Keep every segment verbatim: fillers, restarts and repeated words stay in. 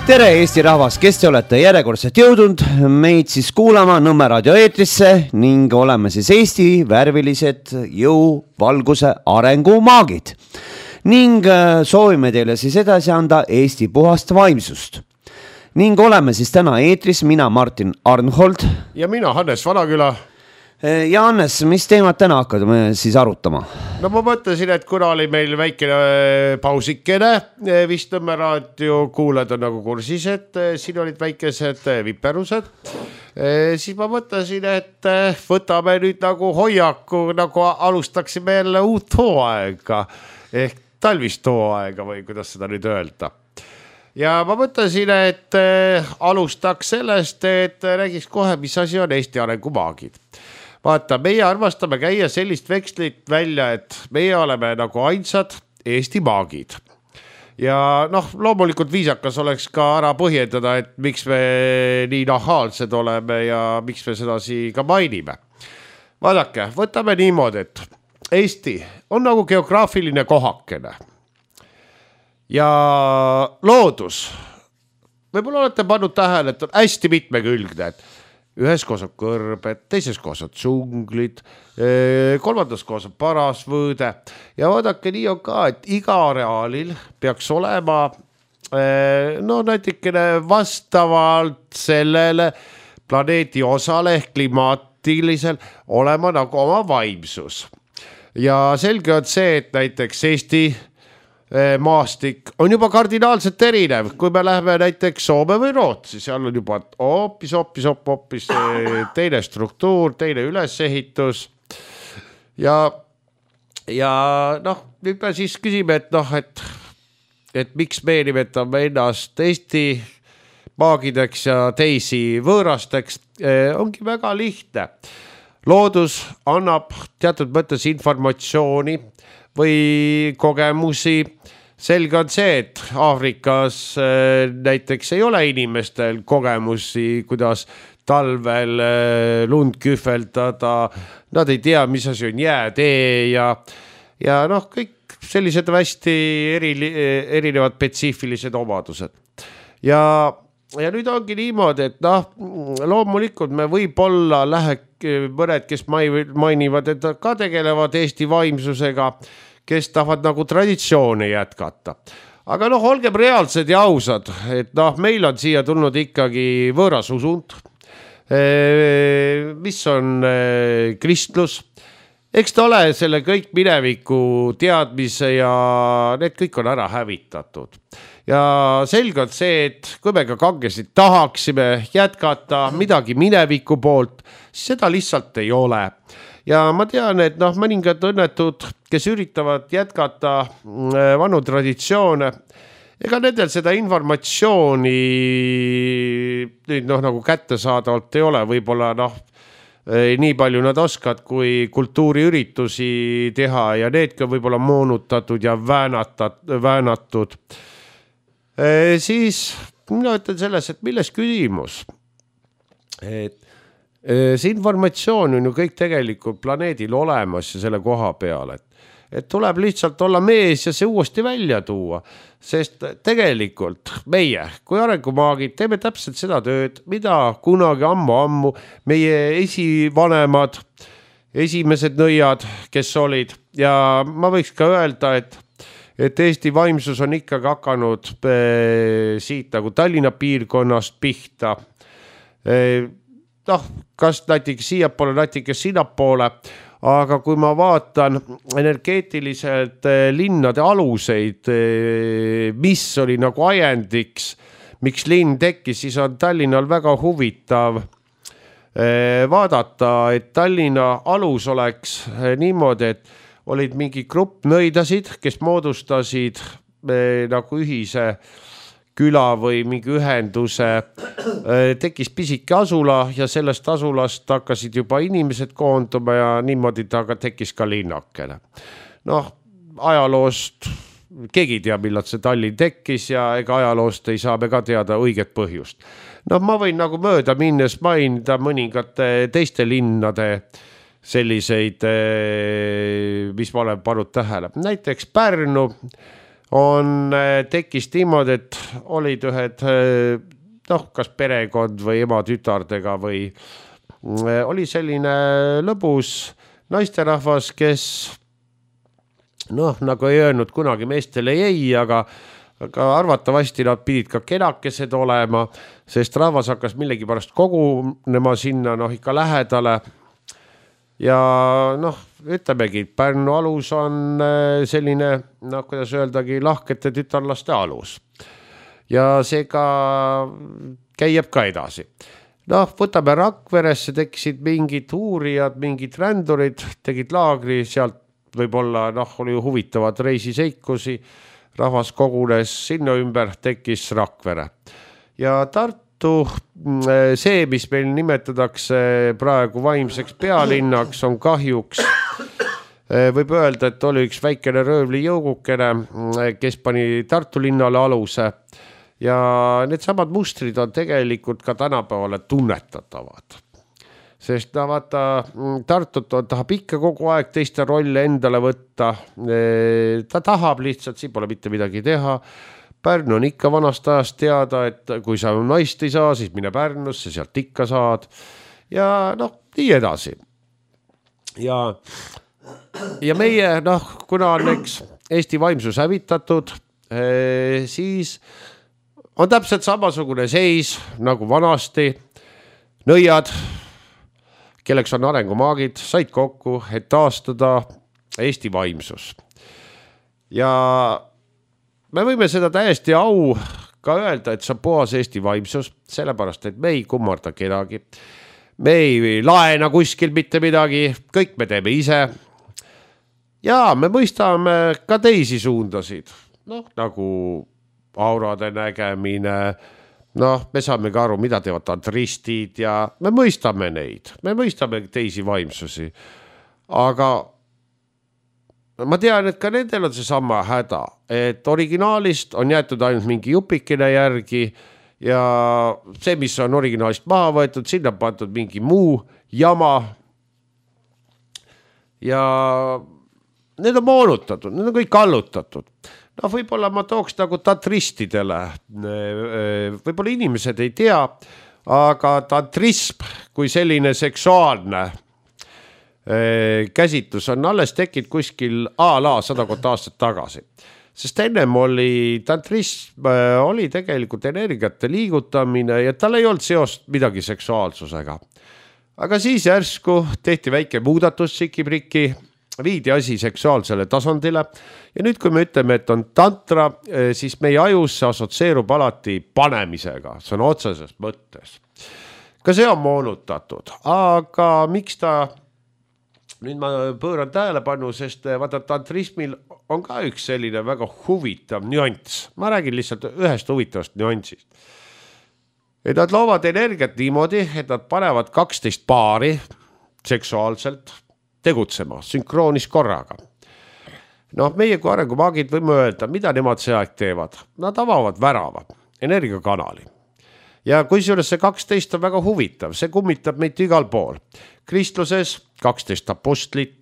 tere Eesti rahvas, kes te olete järjekordselt jõudnud meid siis kuulama Nõmme raadio eetrisse ning oleme siis Eesti värvilised jõu, valguse, arengu maagid ning soovime teile siis edasi anda Eesti puhast vaimsust ning oleme siis täna eetris mina Martin Arnhold ja mina Hannes Vanaküla. Ja Hannes, mis teemad täna hakkame siis arutama? No ma mõtlesin, et kuna oli meil väikene pausikene, vist Nõmme raadio kuulajad on nagu kursis, et siin olid väikesed viperused, siis ma mõtlesin, et võtame nüüd nagu hoiaku, nagu alustaksime jälle uut hooaega ehk talvist hooaega või kuidas seda nüüd öelda. Ja ma mõtlesin, et alustaks sellest, et räägiks kohe, mis asi on Eesti arengumaagid. Vaata, meie armastame käia sellist vekslit välja, et meie oleme nagu ainsad Eesti maagid. Ja noh, loomulikult viisakas oleks ka ära põhjendada, et miks me nii nahaalsed oleme ja miks me sedasi ka mainime. Vaadake, võtame niimoodi, et Eesti on nagu geograafiline kohakene. Ja loodus, võib-olla olete pannud tähele, et on hästi mitmekülgne, et ühes koos on kõrbed, teises koos on džunglid, kolmandas koos on parasvõõde ja vaadake, nii on ka, et iga areaalil peaks olema no näitikene vastavalt sellele planeedi osale ehk klimaatilisel olema nagu oma vaimsus. Ja selge on see, et näiteks Eesti maastik on juba kardinaalselt erinev, kui me läheme näiteks Soome või Rootsi, seal on juba hoopis, hoopis, hoopis teine struktuur, teine ülesehitus ja, ja noh, nüüd me siis küsime, et noh, et, et miks me nimetame ennast Eesti maagideks ja teisi võõrasteks, ongi väga lihtne. Loodus annab teatud mõttes informatsiooni või kogemusi. Selge on see, et Aafrikas näiteks ei ole inimestel kogemusi, kuidas talvel lund kühveldada. Nad ei tea, mis asi on jäätee ja, ja noh, kõik sellised hästi eri, erinevad spetsiifilised omadused. Ja, ja nüüd ongi niimoodi, et noh, loomulikult me võib-olla läheb mõned, kes mainivad, et ka tegelevad Eesti vaimsusega, kes tahavad nagu traditsioone jätkata. Aga noh, olgem reaalsed ja ausad, et noh, meil on siia tulnud ikkagi võõras usund, mis on kristlus. Eks ta ole selle kõik mineviku teadmise ja need kõik on ära hävitatud. Ja selge on see, et kui me ka kangesid tahaksime jätkata midagi mineviku poolt, seda lihtsalt ei ole. Ja ma tean, et noh, mõningad õnnetud, kes üritavad jätkata vanu traditsioone, ega nendel seda informatsiooni nüüd noh, nagu kättesaadavalt ei ole, võib-olla noh, nii palju nad oskad, kui kultuuriüritusi teha ja needki on võib-olla moonutatud ja väänatud. Siis mina ütlen selles, et milles küsimus, et see informatsioon on ju kõik tegelikult planeedil olemas ja selle koha peal, et, et tuleb lihtsalt olla mees ja see uuesti välja tuua, sest tegelikult meie kui arengumaagid teeme täpselt seda tööd, mida kunagi ammu-ammu meie esivanemad, esimesed nõiad, kes olid ja ma võiks ka öelda, et et Eesti vaimsus on ikkagi hakanud siit nagu Tallinna piirkonnast pihta. Noh, kas natuke siiapoole, natuke sinnapoole, aga kui ma vaatan energeetiliselt linnade aluseid, mis oli nagu ajendiks, miks linn tekkis, siis on Tallinnal väga huvitav vaadata, et Tallinna alus oleks niimoodi, et olid mingi grupp nõidasid, kes moodustasid nagu ühise küla või mingi ühenduse, tekkis pisike asula ja sellest asulast hakkasid juba inimesed koonduma ja niimoodi ta tekkis ka linnakene. Noh, ajaloost keegi ei tea, millal see Tallinn tekkis ja ega ajaloost ei saa me ka teada õiget põhjust. Noh, ma võin nagu mööda minnes mainida mõningate teiste linnade selliseid, mis ma olen pannud tähele. Näiteks Pärnu on tekkis niimoodi, et olid ühed, noh, kas perekond või ema tütardega või oli selline lõbus naisterahvas, kes noh, nagu ei öelnud kunagi meestele ei, aga, aga arvatavasti nad pidid ka kenakesed olema, sest rahvas hakkas millegi pärast kogunema sinna, noh, ikka lähedale. Ja noh, ütlemegi, Pärnu alus on selline, noh, kuidas öeldagi, lahkete tütarlaste alus. Ja seega käieb ka edasi. Noh, võtame Rakveresse, tekkisid mingid uurijad, mingid rändurid, tegid laagri, sealt võib-olla, noh, oli huvitavad reisiseikusi, rahvas kogunes sinna ümber, tekkis Rakvere. Ja Tartu, see, mis meil nimetatakse praegu vaimseks pealinnaks, on kahjuks, võib öelda, et oli üks väikene röövli jõugukene, kes pani Tartu linnale aluse ja need samad mustrid on tegelikult ka tänapäevale tunnetatavad. Sest no, vaata, Tartut on, tahab ikka kogu aeg teiste rolle endale võtta, ta tahab lihtsalt, siin pole mitte midagi teha. Pärnu on ikka vanast ajast teada, et kui sa naist ei saa, siis mine Pärnusse, sealt ikka saad. Ja noh, nii edasi. Ja, ja meie, noh, kuna on eks Eesti vaimsus hävitatud, siis on täpselt samasugune seis nagu vanasti. Nõiad, kelleks on arengumaagid, said kokku, et taastada Eesti vaimsus. Ja me võime seda täiesti au ka öelda, et see on puhas Eesti vaimsus, sellepärast, et me ei kummarda kedagi. Me ei laena kuskil mitte midagi, kõik me teeme ise. Ja me mõistame ka teisi suundasid, noh, nagu aurade nägemine, noh, me saame ka aru, mida teevad tantristid ja me mõistame neid, me mõistame teisi vaimsusi. Aga ma tean, et ka nendel on see sama häda, et originaalist on jäetud ainult mingi jupikene järgi ja see, mis on originaalist maha võetud, sinna pandud mingi muu jama ja need on moonutatud, need on kõik allutatud. No võib-olla ma tooks nagu tantristidele, võib-olla inimesed ei tea, aga tantrism kui selline seksuaalne käsitlus on alles tekkinud kuskil a la sadakond aastat tagasi. Sest ennem oli tantrism, oli tegelikult energiate liigutamine ja tal ei olnud seost midagi seksuaalsusega. Aga siis järsku tehti väike muudatus sikipriki, viidi asi seksuaalsele tasandile ja nüüd kui me ütleme, et on tantra, siis meie ajus see asotseerub alati panemisega, see on otseses mõttes. Ka see on moonutatud, aga miks ta nüüd ma pööran tähelepanu, sest vaata tantrismil on ka üks selline väga huvitav nüanss. Ma räägin lihtsalt ühest huvitavast nüansist. Et nad loovad energiat niimoodi, et nad panevad kaksteist paari seksuaalselt tegutsema, sünkroonis korraga. Noh, meie kui arengumaagid võime öelda, mida nemad see aeg teevad. Nad avavad värava, energiakanali. Ja kui see kaksteist on väga huvitav, see kummitab meid igal pool. Kristluses kaksteist apostlit,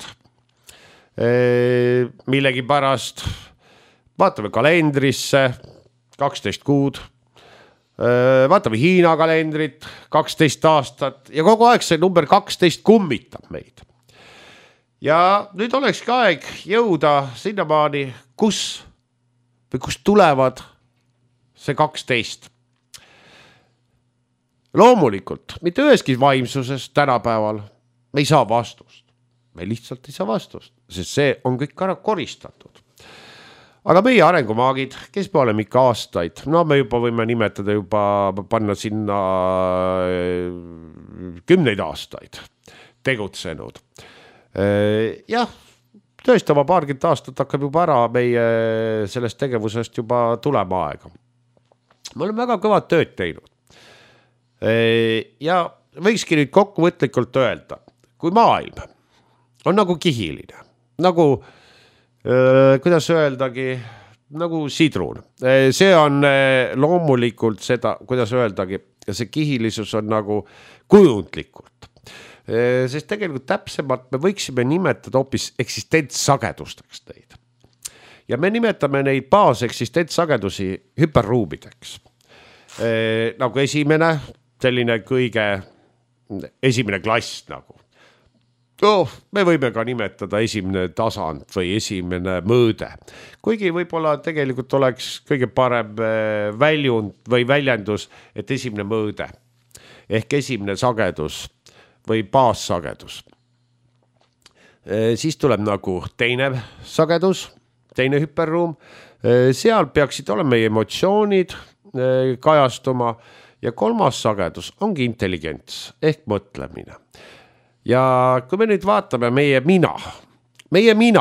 millegi pärast, vaatame kalendrisse, kaksteist kuud, vaatame Hiina kalendrit, kaksteist aastat ja kogu aeg see number kaksteist kummitab meid. Ja nüüd oleks ka aeg jõuda sinnamaani, kus, või kus tulevad see kaksteist. Loomulikult, mitte üheski vaimsuses tänapäeval me ei saa vastust. Me lihtsalt ei saa vastust, sest see on kõik ära koristatud. Aga meie arengumaagid, kes me oleme ikka aastaid, no me juba võime nimetada juba panna sinna kümneid aastaid tegutsenud. Jah, tõesti oma paarkümmend aastat hakkab juba ära meie sellest tegevusest juba tulema aega. Me oleme väga kõvad tööd teinud. Ja võikski nüüd kokkuvõtlikult öelda, kui maailm on nagu kihiline, nagu, kuidas öeldagi, nagu sidrun. See on loomulikult seda, kuidas öeldagi, see kihilisus on nagu kujundlikult. Sest tegelikult täpsemalt me võiksime nimetada hoopis eksistentsagedusteks neid. ja me nimetame neid baaseksistentsagedusi hüperruumideks. Nagu esimene, selline kõige esimene klass nagu. Oh, me võime ka nimetada esimene tasand või esimene mõõde. Kuigi võib-olla tegelikult oleks kõige parem väljund või väljendus, et esimene mõõde ehk esimene sagedus või baassagedus. Siis tuleb nagu teine sagedus, teine hüperruum. Seal peaksid olema meie emotsioonid kajastuma ja kolmas sagedus ongi intelligents ehk mõtlemine. Ja kui me nüüd vaatame meie mina, meie mina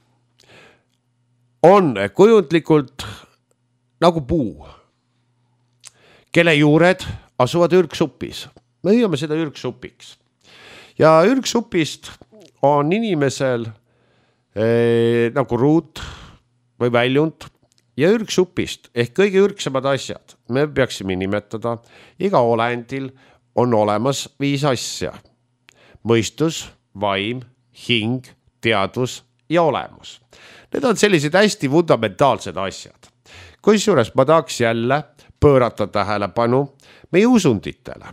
on kujundlikult nagu puu, kelle juured asuvad ürgsupis. Me hüüame seda ürgsupiks. Ja ürgsupist on inimesel eh, nagu ruut või väljund ja ürgsupist ehk kõige ürgsemad asjad. Me peaksime nimetada, iga olendil on olemas viis asja. Mõistus, vaim, hing, teadvus ja olemus. Need on sellised hästi fundamentaalsed asjad. Kusjuures ma tahaks jälle pöörata tähelepanu meie usunditele.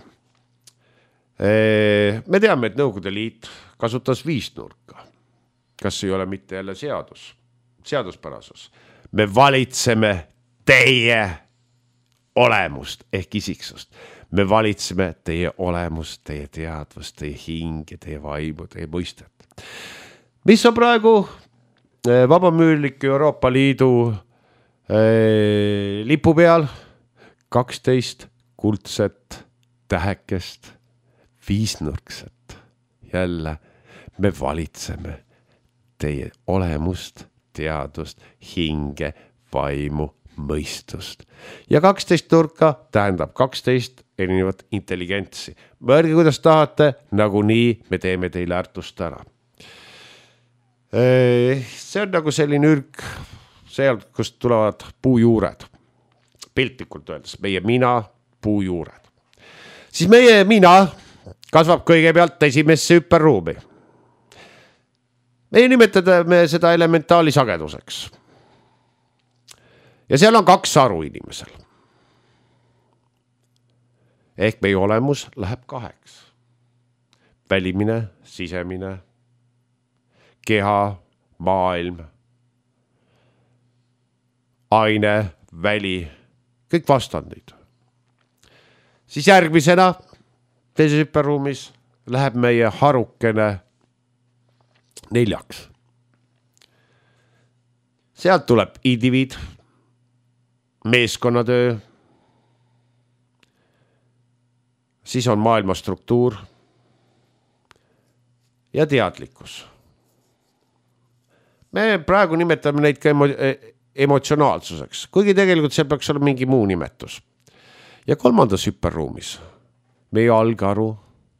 Me teame, et Nõukogude Liit kasutas viisnurka. Kas ei ole mitte jälle seadus? Seaduspärasus. Me valitseme teie olemust ehk isiksust. Me valitseme teie olemust, teie teadvust, teie hinge, teie vaimu, teie mõistet. Mis on praegu vabamüürlik Euroopa Liidu eh, lipu peal? kaksteist kuldset tähekest, viisnurkset. Jälle me valitseme teie olemust, teadvust, hinge, vaimu, mõistust. Ja kaksteist nurka tähendab kaksteist erinevat intelligentsi. Mõelge, kuidas tahate, nagu nii me teeme teile ärtust ära. See on nagu selline ürg, seal, kust tulevad puujuured. Piltlikult öeldes, meie mina, puujuured. Siis meie mina kasvab kõigepealt esimesse hüperruumi. Me nimetame seda elementaali sageduseks. Ja seal on kaks aru inimesel. Ehk meie olemus läheb kaheks. Välimine, sisemine, keha, maailm, aine, väli, kõik vastandid. Siis järgmisena teises hüperruumis läheb meie harukene neljaks. Sealt tuleb indiviid, meeskonnatöö, siis on maailma struktuur ja teadlikkus. Me praegu nimetame neid ka emo- emotsionaalsuseks, kuigi tegelikult see peaks olla mingi muu nimetus. Ja kolmandas hüperruumis meie algaru,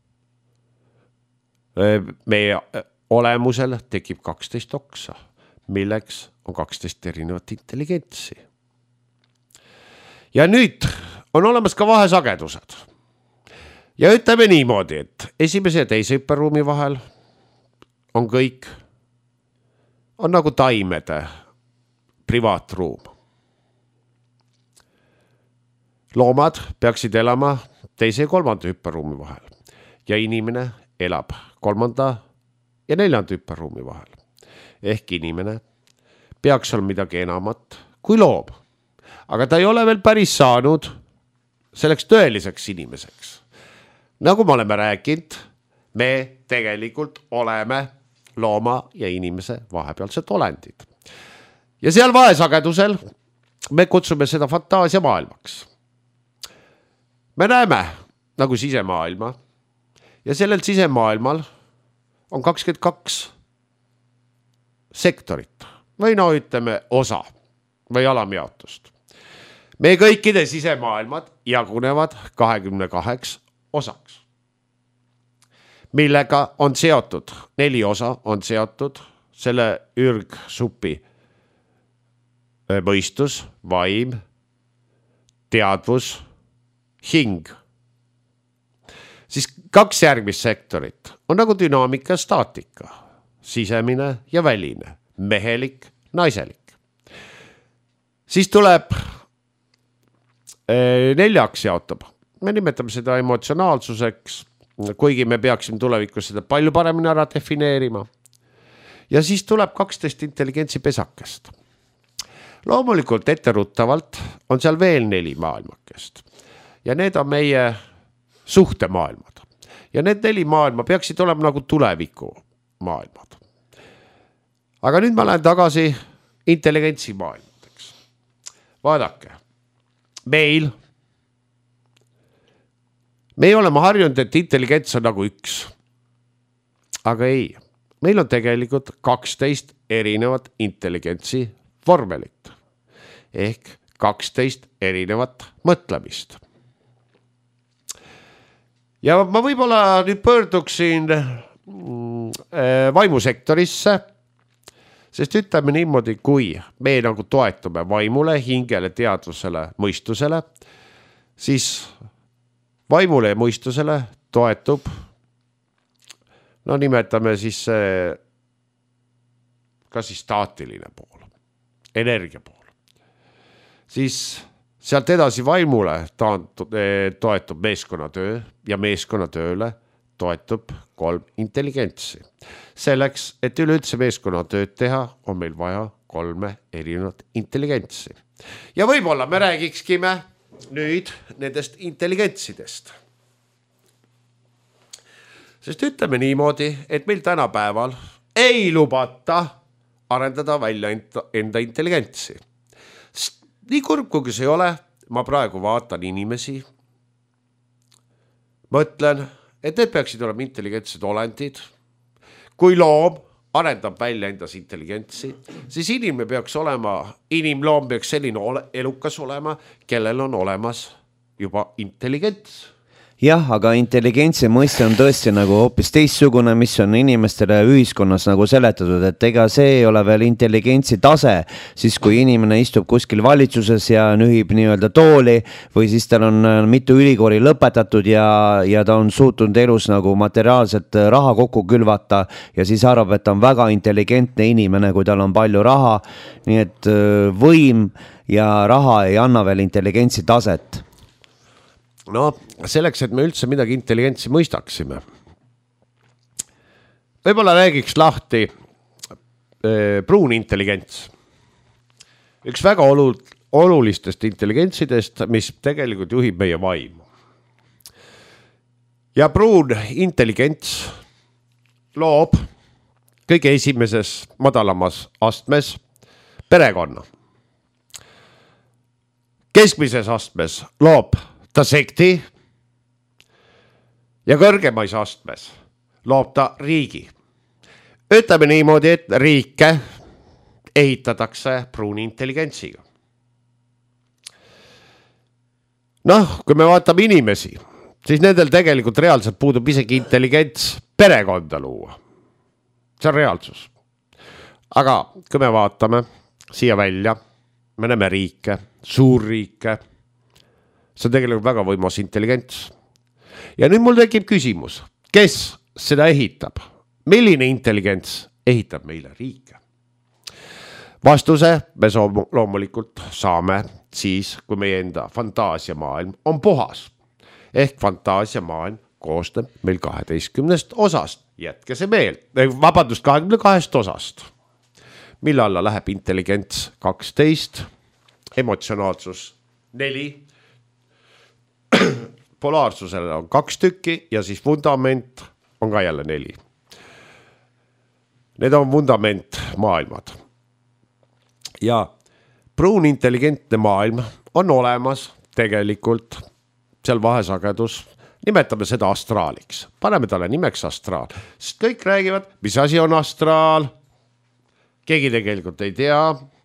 meie olemusel tekib kaksteist oksa, milleks on kaksteist erinevat intelligentsi. Ja nüüd on olemas ka vahesagedused. Ja ütleme niimoodi, et esimese ja teise hüperruumi vahel on kõik, on nagu taimede privaatruum. Loomad peaksid elama teise ja kolmanda hüperruumi vahel ja inimene elab kolmanda ja neljanda hüperruumi vahel. Ehk inimene peaks olla midagi enamat kui loom. Aga ta ei ole veel päris saanud selleks tõeliseks inimeseks. Nagu me oleme rääkinud, me tegelikult oleme looma ja inimese vahepealsed olendid. Ja seal vahesagedusel me kutsume seda fantaasia maailmaks. Me näeme nagu sisemaailma ja sellel sisemaailmal on kakskümmend kaks sektorit või no ütleme osa või alamjaotust. Me kõikide sisemaailmad jagunevad kahekümne kaheks osaks, millega on seotud, neli osa on seotud selle ürgsupi mõistus, vaim, teadvus, hing. Siis kaks järgmist sektorit on nagu dünaamika ja staatika, sisemine ja väline, mehelik, naiselik. siis tuleb neljaks jaotab. Me nimetame seda emotsionaalsuseks, kuigi me peaksime tulevikus seda palju paremini ära defineerima. Ja siis tuleb kaksteist intelligentsi pesakest. Loomulikult etteruttavalt on seal veel neli maailmakest. Ja need on meie suhtemaailmad. Ja need neli maailma peaksid olema nagu tuleviku maailmad. Aga nüüd ma lähen tagasi intelligentsi maailmadeks. Vaadake, meil, me oleme harjunud, et intelligents on nagu üks. Aga ei, meil on tegelikult kaksteist erinevat intelligentsi vormelit. Ehk kaksteist erinevat mõtlemist. Ja ma võib-olla nüüd pöörduksin vaimusektorisse, sest ütleme niimoodi, kui me nagu toetume vaimule, hingele, teadvusele, mõistusele, siis vaimule ja mõistusele toetub, no nimetame siis kas siis staatiline pool, energia pool. Siis sealt edasi vaimule toetub meeskonnatöö ja meeskonnatööle toetub kolm intelligentsi. Selleks, et üleüldse meeskonnatööd teha, on meil vaja kolme erinevat intelligentsi. Ja võib-olla me räägikskime nüüd nendest intelligentsidest. Sest ütleme niimoodi, et meil tänapäeval ei lubata arendada välja enda intelligentsi. Nii kurb, kui see ei ole, ma praegu vaatan inimesi, mõtlen, et need peaksid olema intelligentsed olendid. Kui loom arendab välja endas intelligentsi, siis inimene peaks olema, inimloom peaks selline elukas olema, kellel on olemas juba intelligents. Jah, aga intelligentsi mõiste on tõesti nagu hoopis teistsugune, mis on inimestele ühiskonnas nagu seletatud, et ega see ei ole veel intelligentsi tase, siis kui inimene istub kuskil valitsuses ja nühib nii-öelda tooli või siis tal on mitu ülikooli lõpetatud ja, ja ta on suutnud elus nagu materiaalselt raha kokku külvata ja siis arvab, et ta on väga intelligentne inimene, kui tal on palju raha, nii et võim ja raha ei anna veel intelligentsi taset. No selleks, et me üldse midagi intelligentsi mõistaksime. Võib-olla räägiks lahti äh, pruun intelligents. Üks väga olu, olulistest intelligentsidest, mis tegelikult juhib meie vaimu. Ja pruun intelligents loob kõige esimeses madalamas astmes perekonna. Keskmises astmes loob ta sekti ja kõrgemais astmes loob ta riigi. Ütleme niimoodi, et riike ehitatakse pruuni intelligentsiga. Noh, kui me vaatame inimesi, siis nendel tegelikult reaalselt puudub isegi intelligents perekonda luua. See on reaalsus. Aga kui me vaatame siia välja, me näeme riike, suurriike, see on tegelikult väga võimas intelligents. Ja nüüd mul tekib küsimus, kes seda ehitab? Milline intelligents ehitab meile riike? Vastuse me loomulikult saame siis, kui meie enda fantaasiamaailm on puhas. Ehk fantaasiamaailm koosneb meil kaheteistkümnest osast. Jätke see meel. Vabandust, kahekümne kahest osast. Mille alla läheb intelligents kaksteist, emotsionaalsus neli, polaarsusele on kaks tükki ja siis vundament on ka jälle neli. Need on vundament maailmad. Ja pruun intelligentne maailm on olemas tegelikult seal vahesagedus. Nimetame seda astraaliks. Paneme talle nimeks astraal. Sest kõik räägivad, mis asi on astraal. Keegi tegelikult ei tea.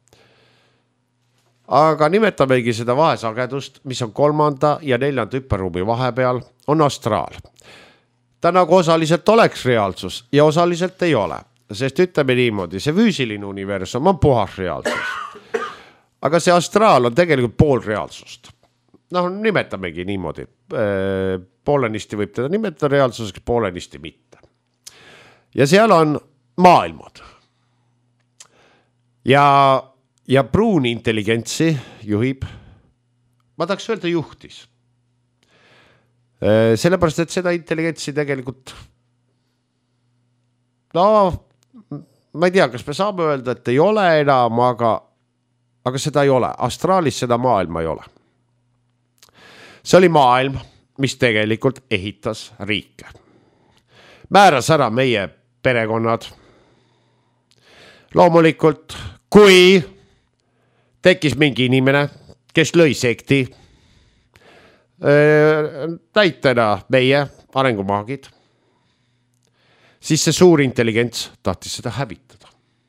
Aga nimetamegi seda vahesagedust, mis on kolmanda ja neljanda hüperruumi vahepeal, on astraal. Ta nagu osaliselt oleks reaalsus ja osaliselt ei ole. Sest ütleme niimoodi, see füüsiline universum on puhas reaalsus. Aga see astraal on tegelikult pool reaalsust. Noh, nimetamegi niimoodi. Poolenisti võib teda nimetada reaalsuseks, poolenisti mitte. Ja seal on maailmad. Ja ja pruuni intelligentsi juhib, ma tahaks öelda juhtis. Sellepärast, et seda intelligentsi tegelikult, no ma ei tea, kas me saame öelda, et ei ole enam, aga, aga seda ei ole. Astraalis seda maailma ei ole. See oli maailm, mis tegelikult ehitas riike. Määras ära meie perekonnad. Loomulikult, kui tekkis mingi inimene, kes lõi sekti, näitena meie arengumaagid, siis see suur intelligents tahtis seda hävitada.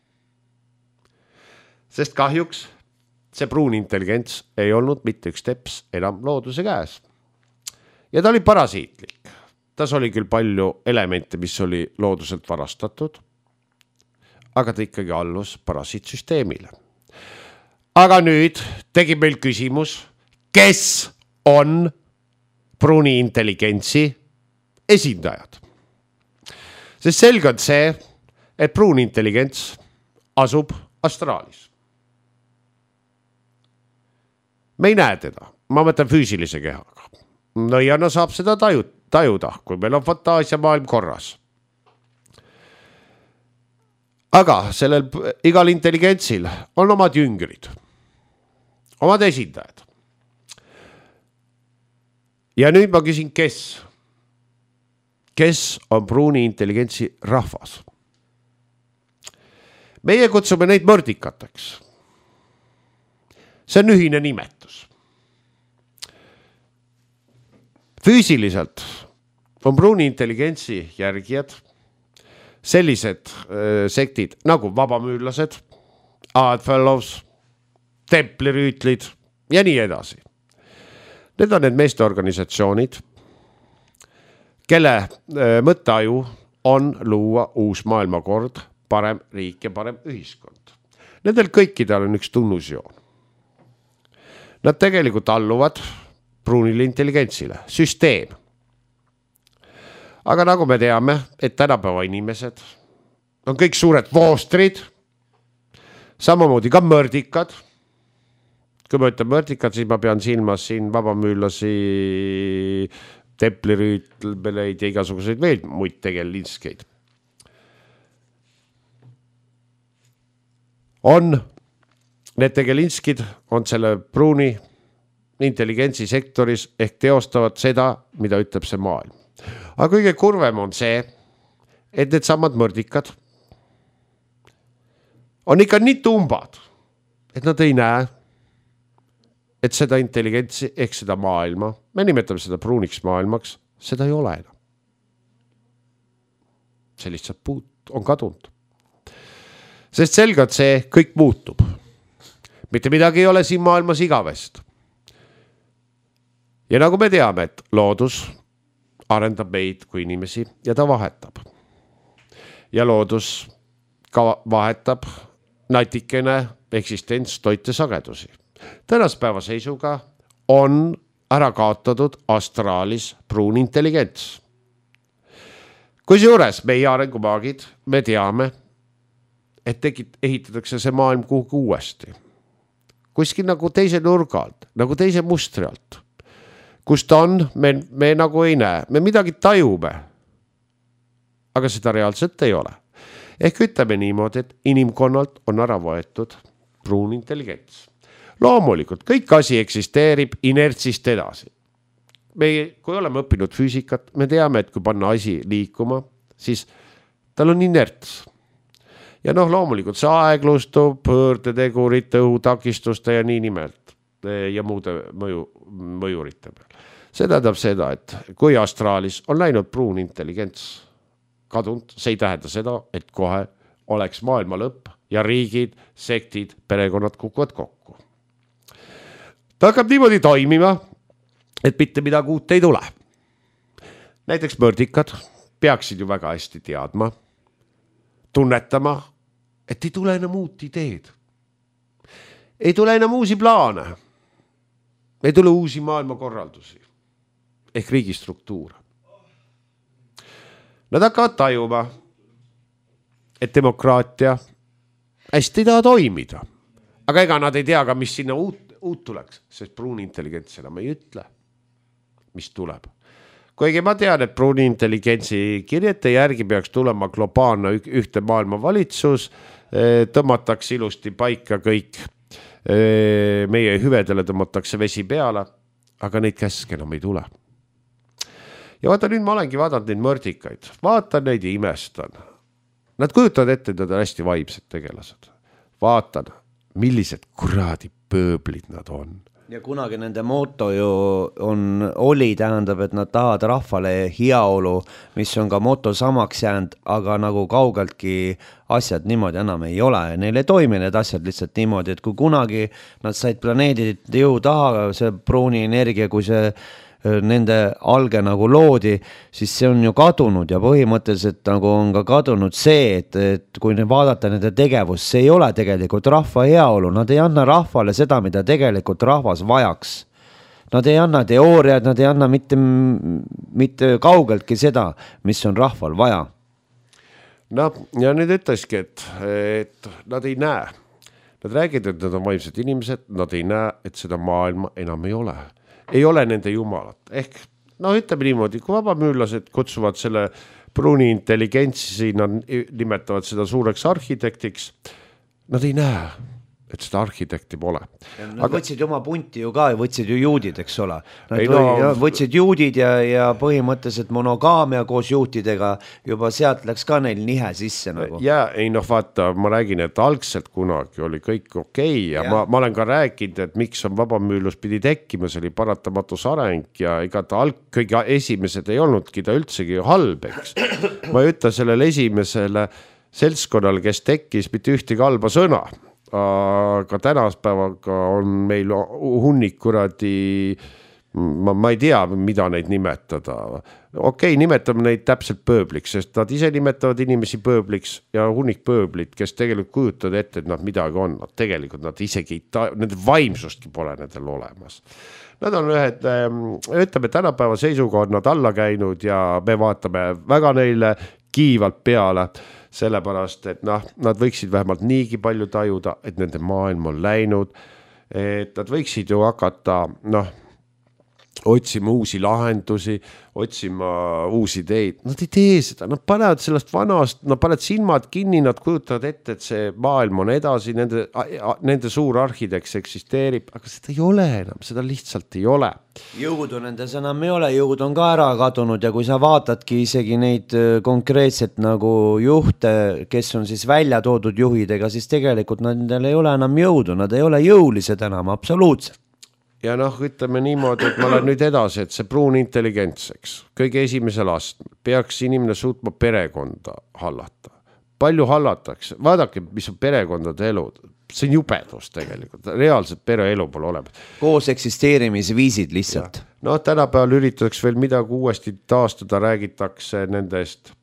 Sest kahjuks see pruun intelligents ei olnud mitte üks teps enam looduse käes. Ja ta oli parasiitlik. Tas oli küll palju elemente, mis oli looduselt varastatud, aga ta ikkagi allus parasiitsüsteemile. Aga nüüd tegi meil küsimus, kes on pruuni intelligentsi esindajad. Sest selge on see, et pruun intelligents asub astraalis. Me ei näe teda, ma mõtlen füüsilise kehaga. Nõiana saab seda taju, tajuda, kui meil on fantaasia maailm korras. Aga sellel igal intelligentsil on omad jüngrid, omad esindajad. Ja nüüd ma küsin, kes? Kes on pruuni intelligentsi rahvas? Meie kutsume neid mõrdikateks. See on ühine nimetus. Füüsiliselt on pruuni intelligentsi järgijad sellised äh, sektid nagu vabamüürlased, Oddfellows, templirüütlid ja nii edasi. Need on need meesteorganisatsioonid, kelle äh, mõtteaju on luua uus maailmakord, parem riik ja parem ühiskond. Nendel kõikidel on üks tunnusjoon. Nad tegelikult alluvad pruunile intelligentsile, süsteem. Aga nagu me teame, et tänapäeva inimesed on kõik suured voostrid, samamoodi ka mõrdikad. Kui ma ütlen mõrdikad, siis ma pean silmas siin vabamüürlasi, templirüütleid ja igasuguseid veel muid tegelindskeid. On, need tegelinskid on selle pruuni intelligentsi sektoris ehk teostavad seda, mida ütleb see maailm. Aga kõige kurvem on see, et need samad mõrdikad on ikka nii tumbad, et nad ei näe, et seda intelligentsi ehk seda maailma, me nimetame seda pruuniks maailmaks, seda ei ole enam. See lihtsalt puut on kadunud. Sest selgelt see kõik muutub. Mitte midagi ei ole siin maailmas igavest. Ja nagu me teame, et loodus arendab meid kui inimesi ja ta vahetab. Ja loodus ka vahetab natikene eksistents toite sagedusi. Tänaspäeva seisuga on ära kaotatud astraalis pruun intelligents. Kusjuures meie arengumaagid, me teame, et tegid, ehitatakse see maailm kuhugi uuesti. Kuskil nagu teise nurga alt, nagu teise mustri alt. Kus ta on, me, me nagu ei näe. Me midagi tajume, aga seda reaalselt ei ole. Ehk ütleme niimoodi, et inimkonnalt on ära võetud pruun intelligents. Loomulikult, kõik asi eksisteerib inertsist edasi. Me, kui oleme õppinud füüsikat, me teame, et kui panna asi liikuma, siis tal on inerts. Ja noh, loomulikult see aeglustub, pöördetegurite, õhutakistuste ja nii nimelt ja muude mõju, mõjurite peal. See tähendab seda, et kui astraalis on läinud pruun intelligents kadunud, see ei tähenda seda, et kohe oleks maailma lõpp ja riigid, sektid, perekonnad kukuvad kokku. Ta hakkab niimoodi toimima, et mitte midagi uut ei tule. Näiteks mõrdikad peaksid ju väga hästi teadma, tunnetama, et ei tule enam uut ideed. Ei tule enam uusi plaane. Ei tule uusi maailmakorraldusi ehk riigistruktuure. Nad hakkavad tajuma, et demokraatia hästi ei taha toimida. aga ega nad ei tea ka, mis sinna uut, uut tuleks, sest pruuni intelligents enam ei ütle, mis tuleb. Kuigi ma tean, et pruuni intelligentsi kirjete järgi peaks tulema globaalne ühte maailma valitsus, tõmmatakse ilusti paika kõik, meie hüvedele tõmmatakse vesi peale, aga neid käske enam ei tule. Ja vaata, nüüd ma olengi vaadanud neid mõrdikaid, vaatan neid ja imestan. Nad kujutavad ette, et nad on hästi vaimsed tegelased. Vaatan, millised kuradi pööblid nad on. Ja kunagi nende moto ju on, oli, tähendab, et nad tahavad rahvale heaolu, mis on ka moto samaks jäänud, aga nagu kaugeltki asjad niimoodi enam ei ole. Neil ei toimi need asjad lihtsalt niimoodi, et kui kunagi nad said planeedid jõu taha, see pruuni energia, kui see nende alge nagu loodi, siis see on ju kadunud ja põhimõtteliselt nagu on ka kadunud see, et, et kui vaadata nende tegevust, see ei ole tegelikult rahva heaolu, nad ei anna rahvale seda, mida tegelikult rahvas vajaks. Nad ei anna teooriad, nad ei anna mitte, mitte kaugeltki seda, mis on rahval vaja. No ja nüüd ütleski, et, et nad ei näe. Nad räägid, et nad on vaimsed inimesed, nad ei näe, et seda maailma enam ei ole. Ei ole nende jumalat. Ehk, no ütleme niimoodi, kui vabamüürlased kutsuvad selle pruuni intelligentsi, nad nimetavad seda suureks arhitektiks, nad ei näe, et seda arhitekti pole. Nad aga... võtsid oma punti ju ka, võtsid ju juudid, eks ole. Nad ei, no... no... võtsid juudid ja, ja põhimõtteliselt monogaamia koos juutidega, juba sealt läks ka neil nihe sisse. Nagu. Ja ei noh, vaata, ma räägin, et algselt kunagi oli kõik okei ja, ja. Ma, ma olen ka rääkinud, et miks on vabamüürlus pidi tekkima, see oli paratamatus areng ja ega ta alg, kõige esimesed ei olnudki ta üldsegi halb, eks. Ma ei ütle sellele esimesele seltskonnale, kes tekkis mitte ühtegi halba sõna. Aga tänaspäevaga on meil hunnik kuradi, ma, ma ei tea, mida neid nimetada. Okei, nimetame neid täpselt pööbliks, sest nad ise nimetavad inimesi pööbliks ja hunnik pööblit, kes tegelikult kujutavad ette, et nad midagi on. Nad tegelikult nad isegi, nende vaimsustki pole nendel olemas. Nad on ühed, ütleme, tänapäeva seisuga on nad alla käinud ja me vaatame väga neile kiivalt peale, sellepärast, et noh, nad võiksid vähemalt niigi palju tajuda, et nende maailm on läinud, et nad võiksid ju hakata, noh, otsima uusi lahendusi, otsima uusi ideid. Nad ei tee seda, nad panevad sellest vanast, nad panevad silmad kinni, nad kujutavad ette, et see maailm on edasi, nende, nende suur arhiteks eksisteerib, aga seda ei ole enam, seda lihtsalt ei ole. Jõudu nendes enam ei ole, jõud on ka ära kadunud ja kui sa vaatadki isegi neid konkreetselt nagu juhte, kes on siis välja toodud juhidega, siis tegelikult nendel ei ole enam jõudu, nad ei ole jõulised enam absoluutselt. Ja noh, ütleme niimoodi, et ma olen nüüd edasi, et see pruun intelligentseks, kõige esimesel astmel peaks inimene suutma perekonda hallata. Palju hallatakse, vaadake, mis on perekondade elud, see on jubedus tegelikult, reaalselt pereelu pole olemas. Koos eksisteerimisviisid lihtsalt. Ja. No tänapäeval üritaks veel midagi uuesti taastada, räägitakse nendest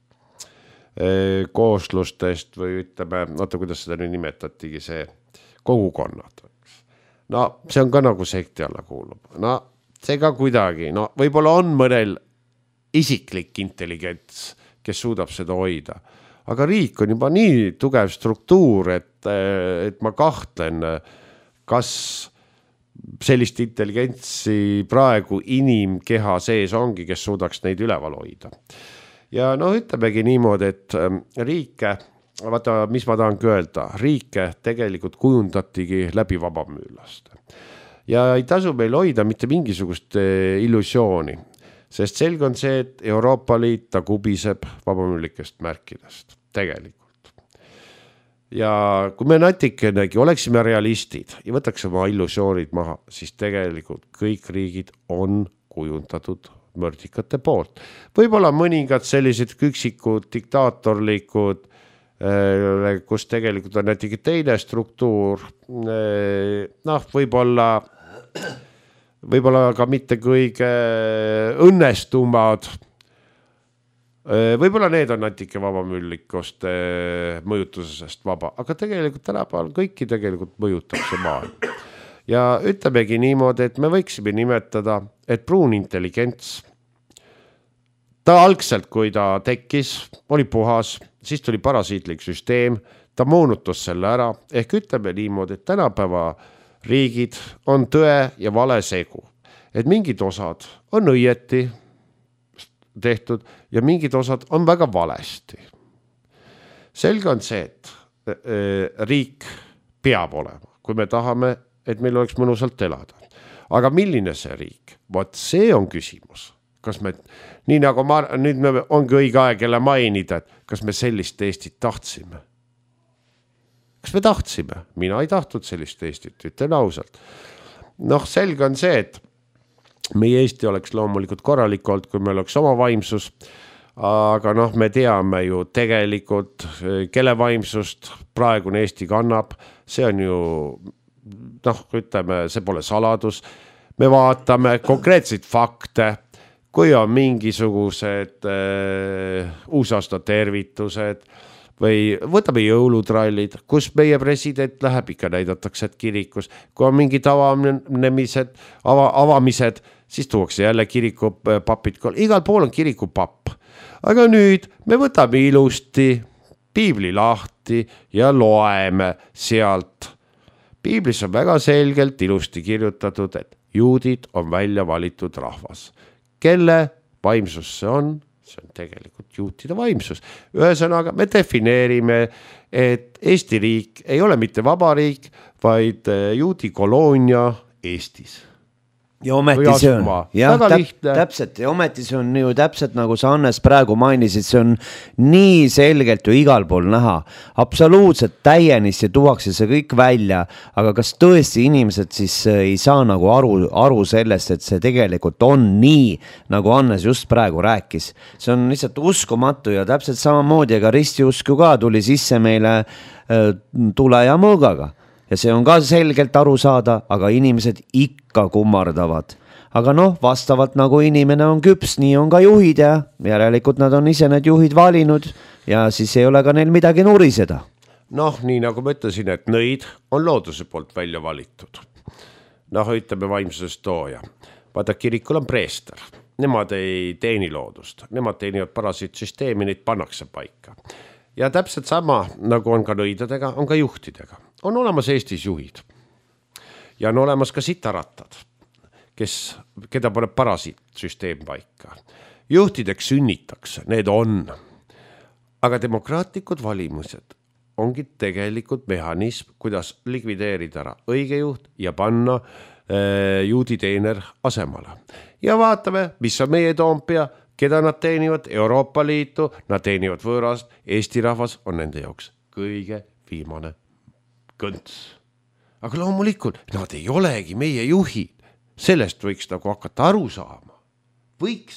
eh, kooslustest või ütleme, oota, kuidas seda nüüd nimetatigi, see kogukonnad. No see on ka nagu sekti alla kuulub. No see ka kuidagi, no võib-olla on mõnel isiklik intelligents, kes suudab seda hoida. Aga riik on juba nii tugev struktuur, et, et ma kahtlen, kas sellist intelligentsi praegu inimkeha sees ongi, kes suudaks neid üleval hoida. Ja no ütlemegi niimoodi, et riike, vaata, mis ma tahan öelda, riike tegelikult kujundatigi läbi vabamüürlaste. Ja ei tasu meil hoida mitte mingisugust illusiooni, sest selge on see, et Euroopa Liit ta kubiseb vabamüürlikest märkidest, tegelikult. Ja kui me natikenegi oleksime realistid ja võtaks oma illusioonid maha, siis tegelikult kõik riigid on kujundatud mõrdikate poolt. Võib-olla mõningad sellised küksikud, diktaatorlikud, kus tegelikult on näiteks teine struktuur, noh, võib-olla, võib-olla ka mitte kõige õnnestumad, võib-olla need on natuke vabamüürlikust mõjutusest vaba, aga tegelikult tänapäeval kõiki tegelikult mõjutab see maailm. Ja ütlemegi niimoodi, et me võiksime nimetada, et pruun intelligents, ta algselt, kui ta tekkis, oli puhas, siis tuli parasiitlik süsteem, ta moonutas selle ära, ehk ütleme niimoodi, et tänapäeva riigid on tõe ja vale segu. Et mingid osad on õieti tehtud ja mingid osad on väga valesti. Selge on see, et riik peab olema, kui me tahame, et meil oleks mõnusalt elada. Aga milline see riik? Vaat see on küsimus. Kas me, nii nagu ma, nüüd me ongi õige aeg jälle mainida, et kas me sellist Eestit tahtsime? Kas me tahtsime? Mina ei tahtnud sellist Eestit, ütlen ausalt. Noh, selge on see, et meie Eesti oleks loomulikult korralik olnud, kui meil oleks oma vaimsus, aga noh, me teame ju tegelikult, kelle vaimsust praegune Eesti kannab, see on ju, noh, ütleme, see pole saladus, me vaatame konkreetseid fakte, kui on mingisugused äh, uusaasta tervitused või võtame jõulutrallid, kus meie president läheb, ikka näidatakse, et kirikus, kui on mingid avamised, ava, avamised, siis tuuakse jälle kirikupapid, igal pool on kirikupapp. Aga nüüd me võtame ilusti piibli lahti ja loeme sealt. Piiblis on väga selgelt ilusti kirjutatud, et juudid on välja valitud rahvas. Kelle vaimsus see on? See on tegelikult juutide vaimsus. Ühesõnaga, me defineerime, et Eesti riik ei ole mitte vaba riik, vaid juudi koloonia Eestis. Ja ometi see on, jah, täp, täpselt, ja ometi see on ju täpselt nagu sa Hannes praegu mainisid, see on nii selgelt ju igal pool näha, absoluutselt täienisti tuuakse see kõik välja, aga kas tõesti inimesed siis ei saa nagu aru, aru sellest, et see tegelikult on nii, nagu Hannes just praegu rääkis. See on lihtsalt uskumatu ja täpselt samamoodi, ega ristiusku ka tuli sisse meile äh, tule ja mõõgaga. Ja see on ka selgelt aru saada, aga inimesed ikka kummardavad. Aga noh, vastavalt nagu inimene on küps, nii on ka juhid ja järelikult nad on ise need juhid valinud ja siis ei ole ka neil midagi nuriseda. Noh, nii nagu ma ütlesin, et nõid on looduse poolt välja valitud. Noh, ütleme vaimsusest tooja. Vaata, kirikul on preester. Nemad ei teeni loodust. Nemad teenivad parasiitsüsteemi, neid pannakse paika. Ja täpselt sama, nagu on ka nõidadega, on ka juhtidega. On olemas Eestis juhid. Ja on olemas ka sitarattad, kes, keda paneb parasiitsüsteem paika. Juhtideks sünnitakse, need on. Aga demokraatlikud valimused ongi tegelikult mehhanism, kuidas likvideerida ära õige juht ja panna äh, juudi teener asemale. Ja vaatame, mis on meie Toompea, keda nad teenivad, Euroopa Liitu, nad teenivad võõrast, Eesti rahvas on nende jaoks kõige viimane kõnts. Aga loomulikult, nad ei olegi meie juhid. Sellest võiks nagu hakata aru saama. Võiks.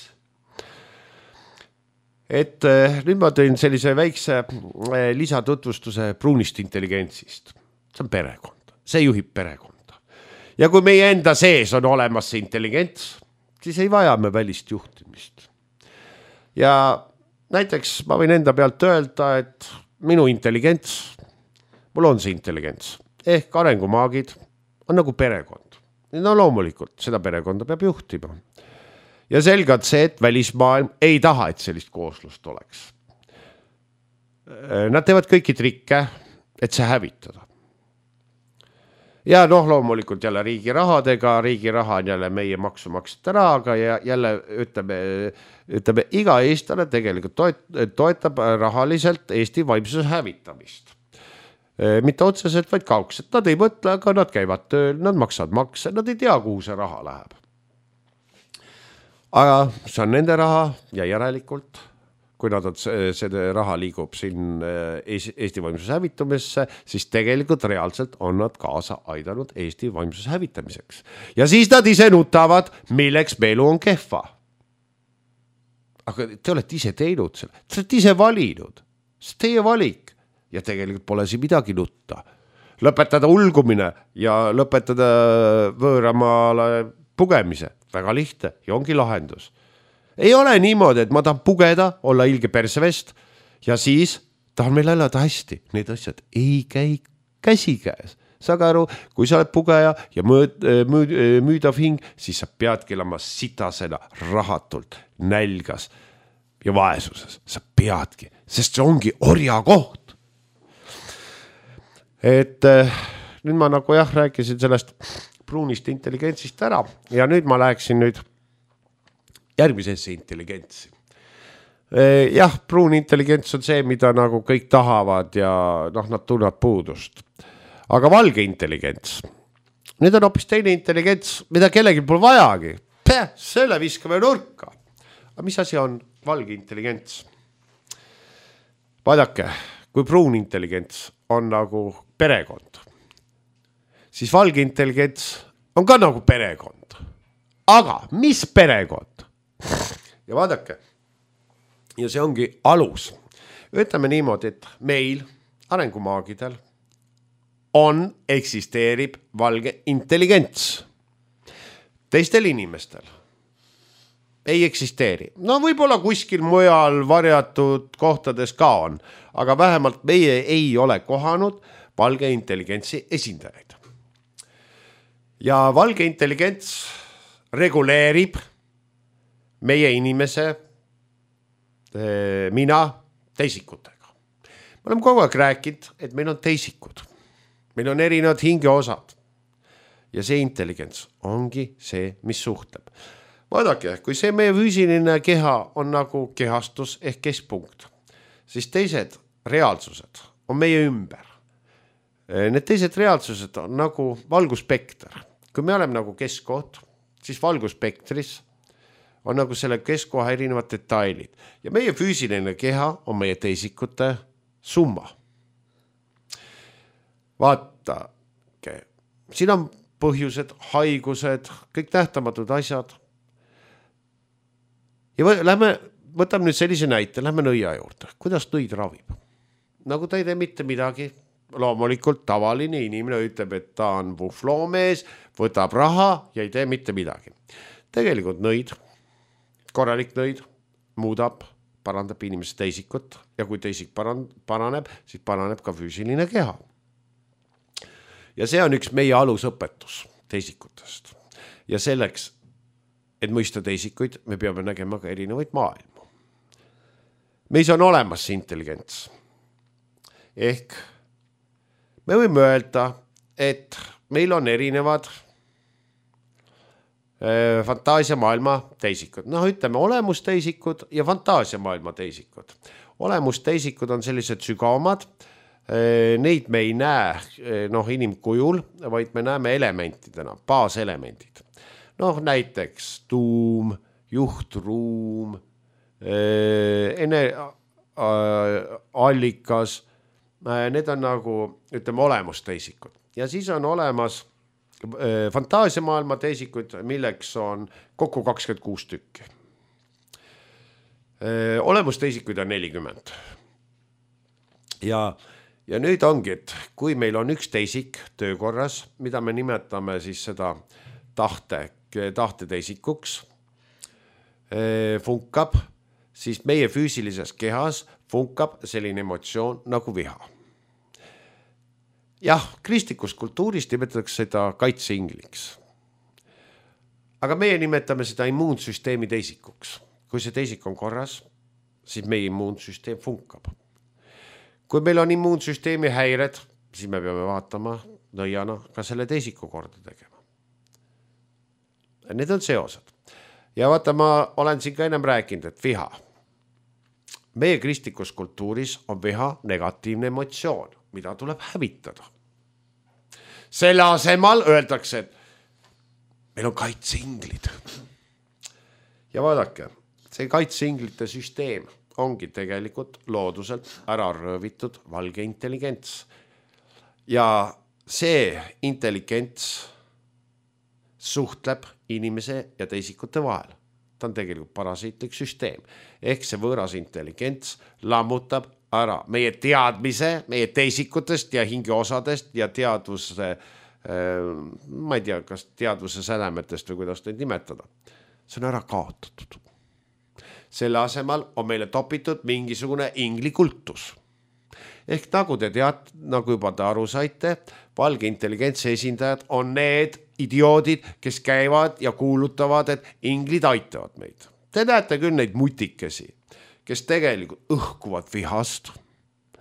Et nüüd ma tõin sellise väikse lisatutvustuse pruunist intelligentsist. See on perekond. See juhib perekonda. Ja kui meie enda sees on olemas see intelligents, siis ei vaja me välist juhtimist. Ja näiteks ma võin enda pealt öelda, et minu intelligents, mul on see intelligents, ehk arengumaagid on nagu perekond. No loomulikult, seda perekonda peab juhtima. Ja selgelt see, et välismaailm ei taha, et sellist kooslust oleks. Nad teevad kõiki trikke, et see hävitada. Ja noh, loomulikult jälle riigi rahadega, riigi raha on jälle meie maksumaksjate rahaga ja jälle ütleme, ütleme iga eestlane tegelikult toet, toetab rahaliselt Eesti vaimsuse hävitamist. Mitte otseselt, vaid kaukselt. Nad ei mõtle, aga nad käivad tööl, nad maksavad makse, nad ei tea, kuhu see raha läheb. Aga see on nende raha ja järelikult, kui nad on, see raha liigub siin Eesti vaimsuse hävitumisse, siis tegelikult reaalselt on nad kaasa aidanud Eesti vaimsuse hävitamiseks. Ja siis nad ise nutavad, milleks meelu on kehva. Aga te olete ise teinud selle, te olete ise valinud, see teie valik ja tegelikult pole siin midagi nutta. Lõpetada ulgumine ja lõpetada võõramaale pugemise, väga lihtne ja ongi lahendus. Ei ole niimoodi, et ma tahan pugeda, olla ilge persevest ja siis tahan meil elada hästi. Need asjad ei käi käsi käes. Saage aru, kui sa oled pugeja ja mõõd, mõõd, müüdav hing, siis sa peadki elama sitasena, rahatult, nälgas ja vaesuses. Sa peadki, sest see ongi orja koht. et nüüd ma nagu jah, rääkisin sellest pruunist intelligentsist ära ja nüüd ma läheksin nüüd järgmisesse intelligentsi. Jah, pruun intelligents on see, mida nagu kõik tahavad ja noh, nad tunnevad puudust. Aga valge intelligents, nüüd on hoopis teine intelligents, mida kellegi pole vajagi. Päh, selle viskame nurka. Aga mis asi on valge intelligents? Vaadake, kui pruun intelligents on nagu perekond, siis valge intelligents on ka nagu perekond. Aga mis perekond? Ja vaadake, ja see ongi alus. Ütleme niimoodi, et meil, arengumaagidel, on, eksisteerib valge intelligents. Teistel inimestel ei eksisteeri. No võib-olla kuskil mujal varjatud kohtades ka on, aga vähemalt meie ei ole kohanud valge intelligentsi esindajaid. Ja valge intelligents reguleerib meie inimese, mina, teisikutega. Me oleme kogu aeg rääkinud, et meil on teisikud. Meil on erinevad hingeosad. Ja see intelligents ongi see, mis suhtleb. Vaadake, kui see meie füüsiline keha on nagu kehastus ehk keskpunkt, siis teised reaalsused on meie ümber. Need teised reaalsused on nagu valguspekter. Kui me oleme nagu keskkoht, siis valguspektris on nagu selle keskkoha erinevad detailid. Ja meie füüsiline keha on meie teisikute summa. Vaatake, siin on põhjused, haigused, kõik nähtamatud asjad. Ja lähme, võtame nüüd sellise näite, lähme nõia juurde. Kuidas nõid ravib? Nagu ta ei tee mitte midagi. Loomulikult tavaline inimene ütleb, et ta on puhvloomees, võtab raha ja ei tee mitte midagi. Tegelikult nõid, korralik nõid, muudab, parandab inimese teisikut ja kui teisik paraneb, siis paraneb ka füüsiline keha. Ja see on üks meie alusõpetus teisikutest. Ja selleks, et mõista teisikuid, me peame nägema ka erinevaid maailmu. Meis on olemas see intelligents. Ehk me võime öelda, et meil on erinevad fantaasiamaailma teisikud. Noh, ütleme olemusteisikud ja fantaasiamaailma teisikud. Olemusteisikud on sellised sügavamad. Neid me ei näe noh, inimkujul, vaid me näeme elementidena, baaselemendid. Noh, näiteks tuum, juhtruum, allikas, need on nagu, ütleme, olemusteisikud. Ja siis on olemas fantaasiamaailma teisikud, milleks on kokku kakskümmend kuus tükki. Olemusteisikuid on nelikümmend. Ja Ja nüüd ongi, et kui meil on üks teisik töökorras, mida me nimetame siis seda tahte, tahte teisikuks, funkab, siis meie füüsilises kehas funkab selline emotsioon nagu viha. Jah, kristlikus kultuuris nimetatakse seda kaitseingliks. Aga meie nimetame seda immuunsüsteemi teisikuks. Kui see teisik on korras, siis meie immuunsüsteem funkab. Kui meil on immuunsüsteemi häired, siis me peame vaatama nõiana ka selle teisiku korda tegema. Need on seosed. Ja vaata, ma olen siin ka ennem rääkinud, et viha. Meie kristlikus kultuuris on viha negatiivne emotsioon, mida tuleb hävitada. Selle asemal öeldakse, et meil on kaitseinglid. Ja vaadake, see kaitseinglite süsteem ongi tegelikult looduselt ära röövitud valge intelligents. Ja see intelligents suhtleb inimese ja teisikute vahel. Ta on tegelikult parasiitlik süsteem. Ehk see võõras intelligents lammutab ära meie teadmise, meie teisikutest ja hingeosadest ja teadvuse, ma ei tea, kas teadvuse sädemetest või kuidas neid nimetada. See on ära kaotatud. Selle asemal on meile topitud mingisugune inglikultus. Ehk nagu te tead, nagu juba te aru saite, valge intelligentsi esindajad on need idioodid, kes käivad ja kuulutavad, et inglid aitavad meid. Te näete küll neid mutikesi, kes tegelikult õhkuvad vihast.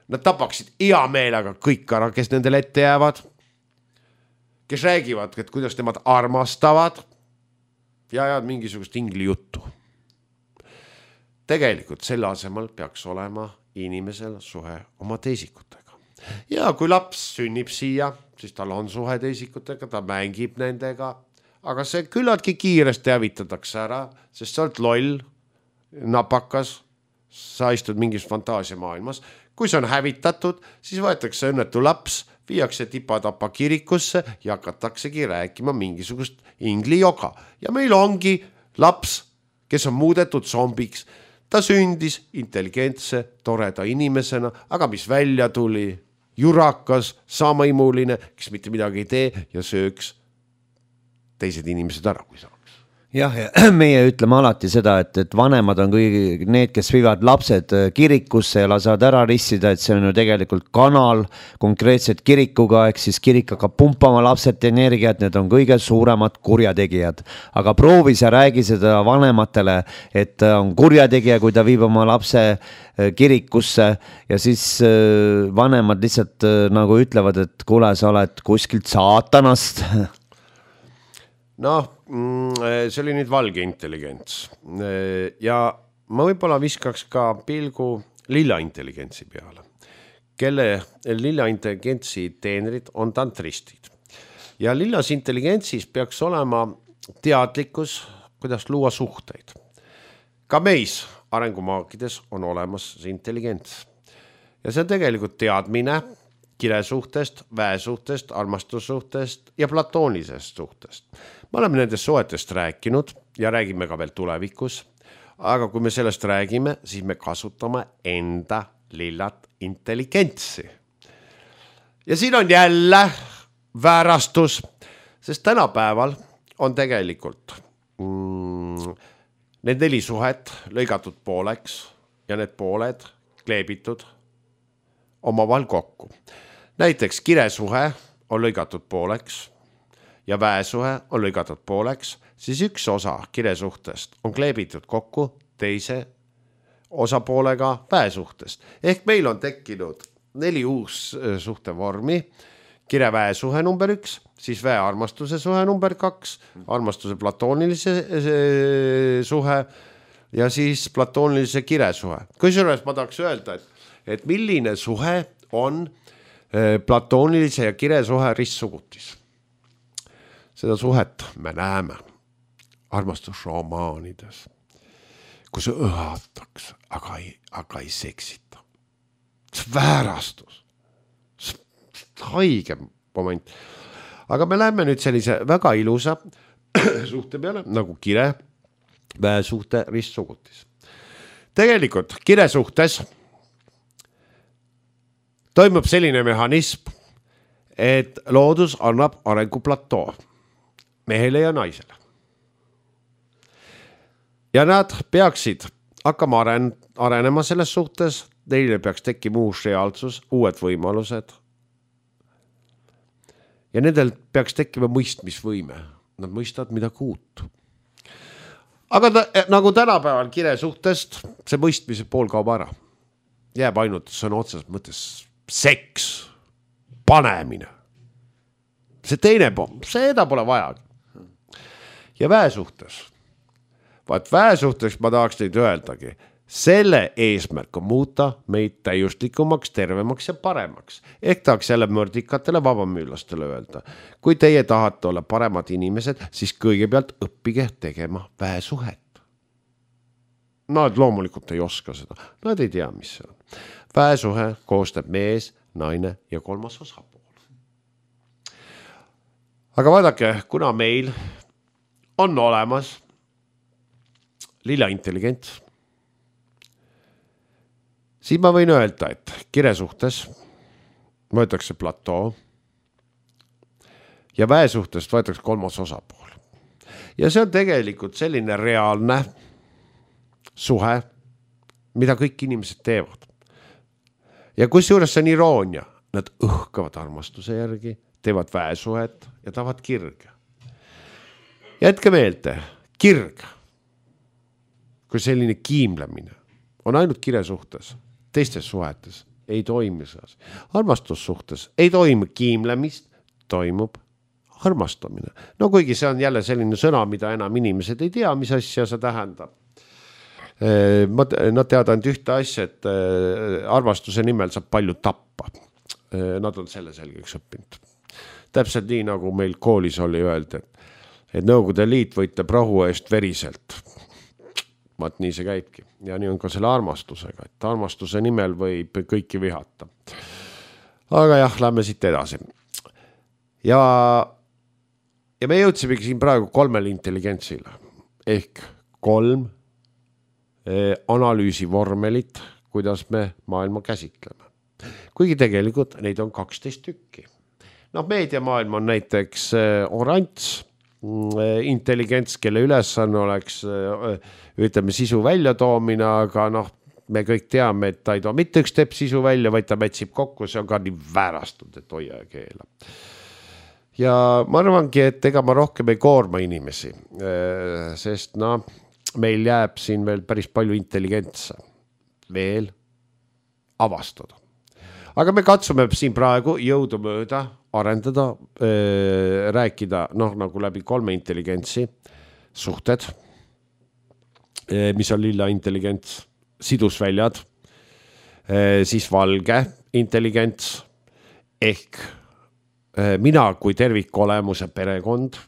nad tapaksid hea meelega kõik ära, kes nendele ette jäävad, kes räägivad, et kuidas nemad armastavad ja ajavad mingisugust ingli juttu. Tegelikult selle asemel peaks olema inimesel suhe oma teisikutega. Ja kui laps sünnib siia, siis tal on suhe teisikutega, ta mängib nendega, aga see küllaltki kiiresti hävitatakse ära, sest sa oled loll, napakas, sa istud mingis fantaasiamaailmas. Kui see on hävitatud, siis võetakse õnnetu laps, viiakse tipatapa kirikusse ja hakataksegi rääkima mingisugust ingli joga. Ja meil ongi laps, kes on muudetud zombiks. Ta sündis intelligentse, toreda inimesena, aga mis välja tuli, jurakas, samaimuline, kes mitte midagi ei tee ja sööks teised inimesed ära, kui saaks. Jah, ja meie ütleme alati seda, et, et vanemad on kõigi need, kes viivad lapsed kirikusse ja lasavad ära rissida, et see on ju tegelikult kanal konkreetselt kirikuga, ehk siis kirik hakkab pumpama lapselt energiat, need on kõige suuremad kurjategijad. Aga proovi sa räägi seda vanematele, et on kurjategija, kui ta viib oma lapse kirikusse ja siis vanemad lihtsalt nagu ütlevad, et kuule, sa oled kuskilt saatanast. Noh, see oli nüüd valge intelligents ja ma võib-olla viskaks ka pilgu lilla intelligentsi peale, kelle lilla intelligentsi teenrid on tantristid. Ja lillas intelligentsis peaks olema teadlikkus, kuidas luua suhteid. Ka meis arengumaagides on olemas see intelligents. Ja see on tegelikult teadmine kiresuhtest, väesuhtest, armastussuhtest ja platoonisest suhtest. Me oleme nendest suhetest rääkinud ja räägime ka veel tulevikus, aga kui me sellest räägime, siis me kasutame enda lillat intelligentsi. Ja siin on jälle väärastus, sest tänapäeval on tegelikult mm, need neli suhet lõigatud pooleks ja need pooled kleebitud omavahel kokku. Näiteks kiresuhe on lõigatud pooleks ja väesuhe on lõigatud pooleks, siis üks osa kiresuhtest on kleebitud kokku teise osapoolega väesuhtest. Ehk meil on tekkinud neli uus suhtevormi, kireväesuhe number üks, siis väearmastuse suhe number kaks, armastuse platoonilise suhe ja siis platoonilise kiresuhe. Kusjuures ma tahaks öelda, et, et milline suhe on platoonilise ja kiresuhe ristsugutis. Seda suhet me näeme armastusromaanides, kus õhatakse, aga ei, aga ei seksita. See väärastus. See haige moment. Aga me läheme nüüd sellise väga ilusa suhte peale, nagu kire väesuhte ristsugutis. Tegelikult kiresuhtes toimub selline mehhanism, et loodus annab arenguplatoo mehele ja naisele. Ja nad peaksid hakkama aren, arenema selles suhtes, neile peaks tekkima uus reaalsus, uued võimalused. Ja nendel peaks tekkima mõistmisvõime. Nad mõistavad midagi uut. Aga ta, nagu tänapäeval kire suhtest, see mõistmise pool kaob ära. Jääb ainult sõna otseses mõttes seks, panemine. See teine pool, seda pole vajagi. Ja väesuhtes. Vaat väesuhtes ma tahaks teid öeldagi, selle eesmärk on muuta meid täiuslikumaks, tervemaks ja paremaks. Ehk tahaks jälle mõrdikatele vabamüülastele öelda. Kui teie tahate olla paremad inimesed, siis kõigepealt õppige tegema väesuhet. Nad loomulikult ei oska seda. Nad ei tea, mis see on. Väesuhe koostab mees, naine ja kolmas osapool. Aga vaadake, kuna meil on olemas lilla intelligents, siis ma võin öelda, et kire suhtes võetakse platoo ja väe suhtest võetakse kolmas osapool. Ja see on tegelikult selline reaalne suhe, mida kõik inimesed teevad. Ja kus juures see on iroonia, nad õhkavad armastuse järgi, teevad väesuhet ja tahavad kirge. Jätke meelde, kirg, kui selline kiimlemine on ainult kire suhtes, teistes suhetes ei toimi see. Armastussuhtes ei toimu kiimlemist, toimub armastamine. No kuigi see on jälle selline sõna, mida enam inimesed ei tea, mis asja see tähendab. Nad teavad ainult ühte asja, et armastuse nimel saab palju tappa. Nad on selle selgeks õppinud. Täpselt nii, nagu meil koolis oli öeldi, et, et Nõukogude Liit võitleb rahu eest veriselt. Vaat nii see käibki. Ja nii on ka selle armastusega, et armastuse nimel võib kõiki vihata. Aga jah, lähme siit edasi. Ja, ja me jõudsimegi siin praegu kolmele intelligentsile. Ehk kolm analüüsivormelit, kuidas me maailma käsitleme. Kuigi tegelikult neid on kaksteist tükki. No, meediamaailm on näiteks orants, intelligents, kelle ülesanne oleks, ütleme, sisu välja toomine, aga noh, me kõik teame, et ta ei too mitte üks tepp sisu välja, vaid ta mätsib kokku, see on ka nii väärastunud, et hoia ja keela. Ja ma arvangi, et ega ma rohkem ei koorma inimesi, sest noh, meil jääb siin veel päris palju intelligentse veel avastada. Aga me katsume siin praegu jõudu mööda arendada, äh, rääkida noh, nagu läbi kolme intelligentsi suhted, äh, mis on lilla intelligents, sidusväljad, äh, siis valge intelligents ehk äh, mina kui tervikolemuse perekond,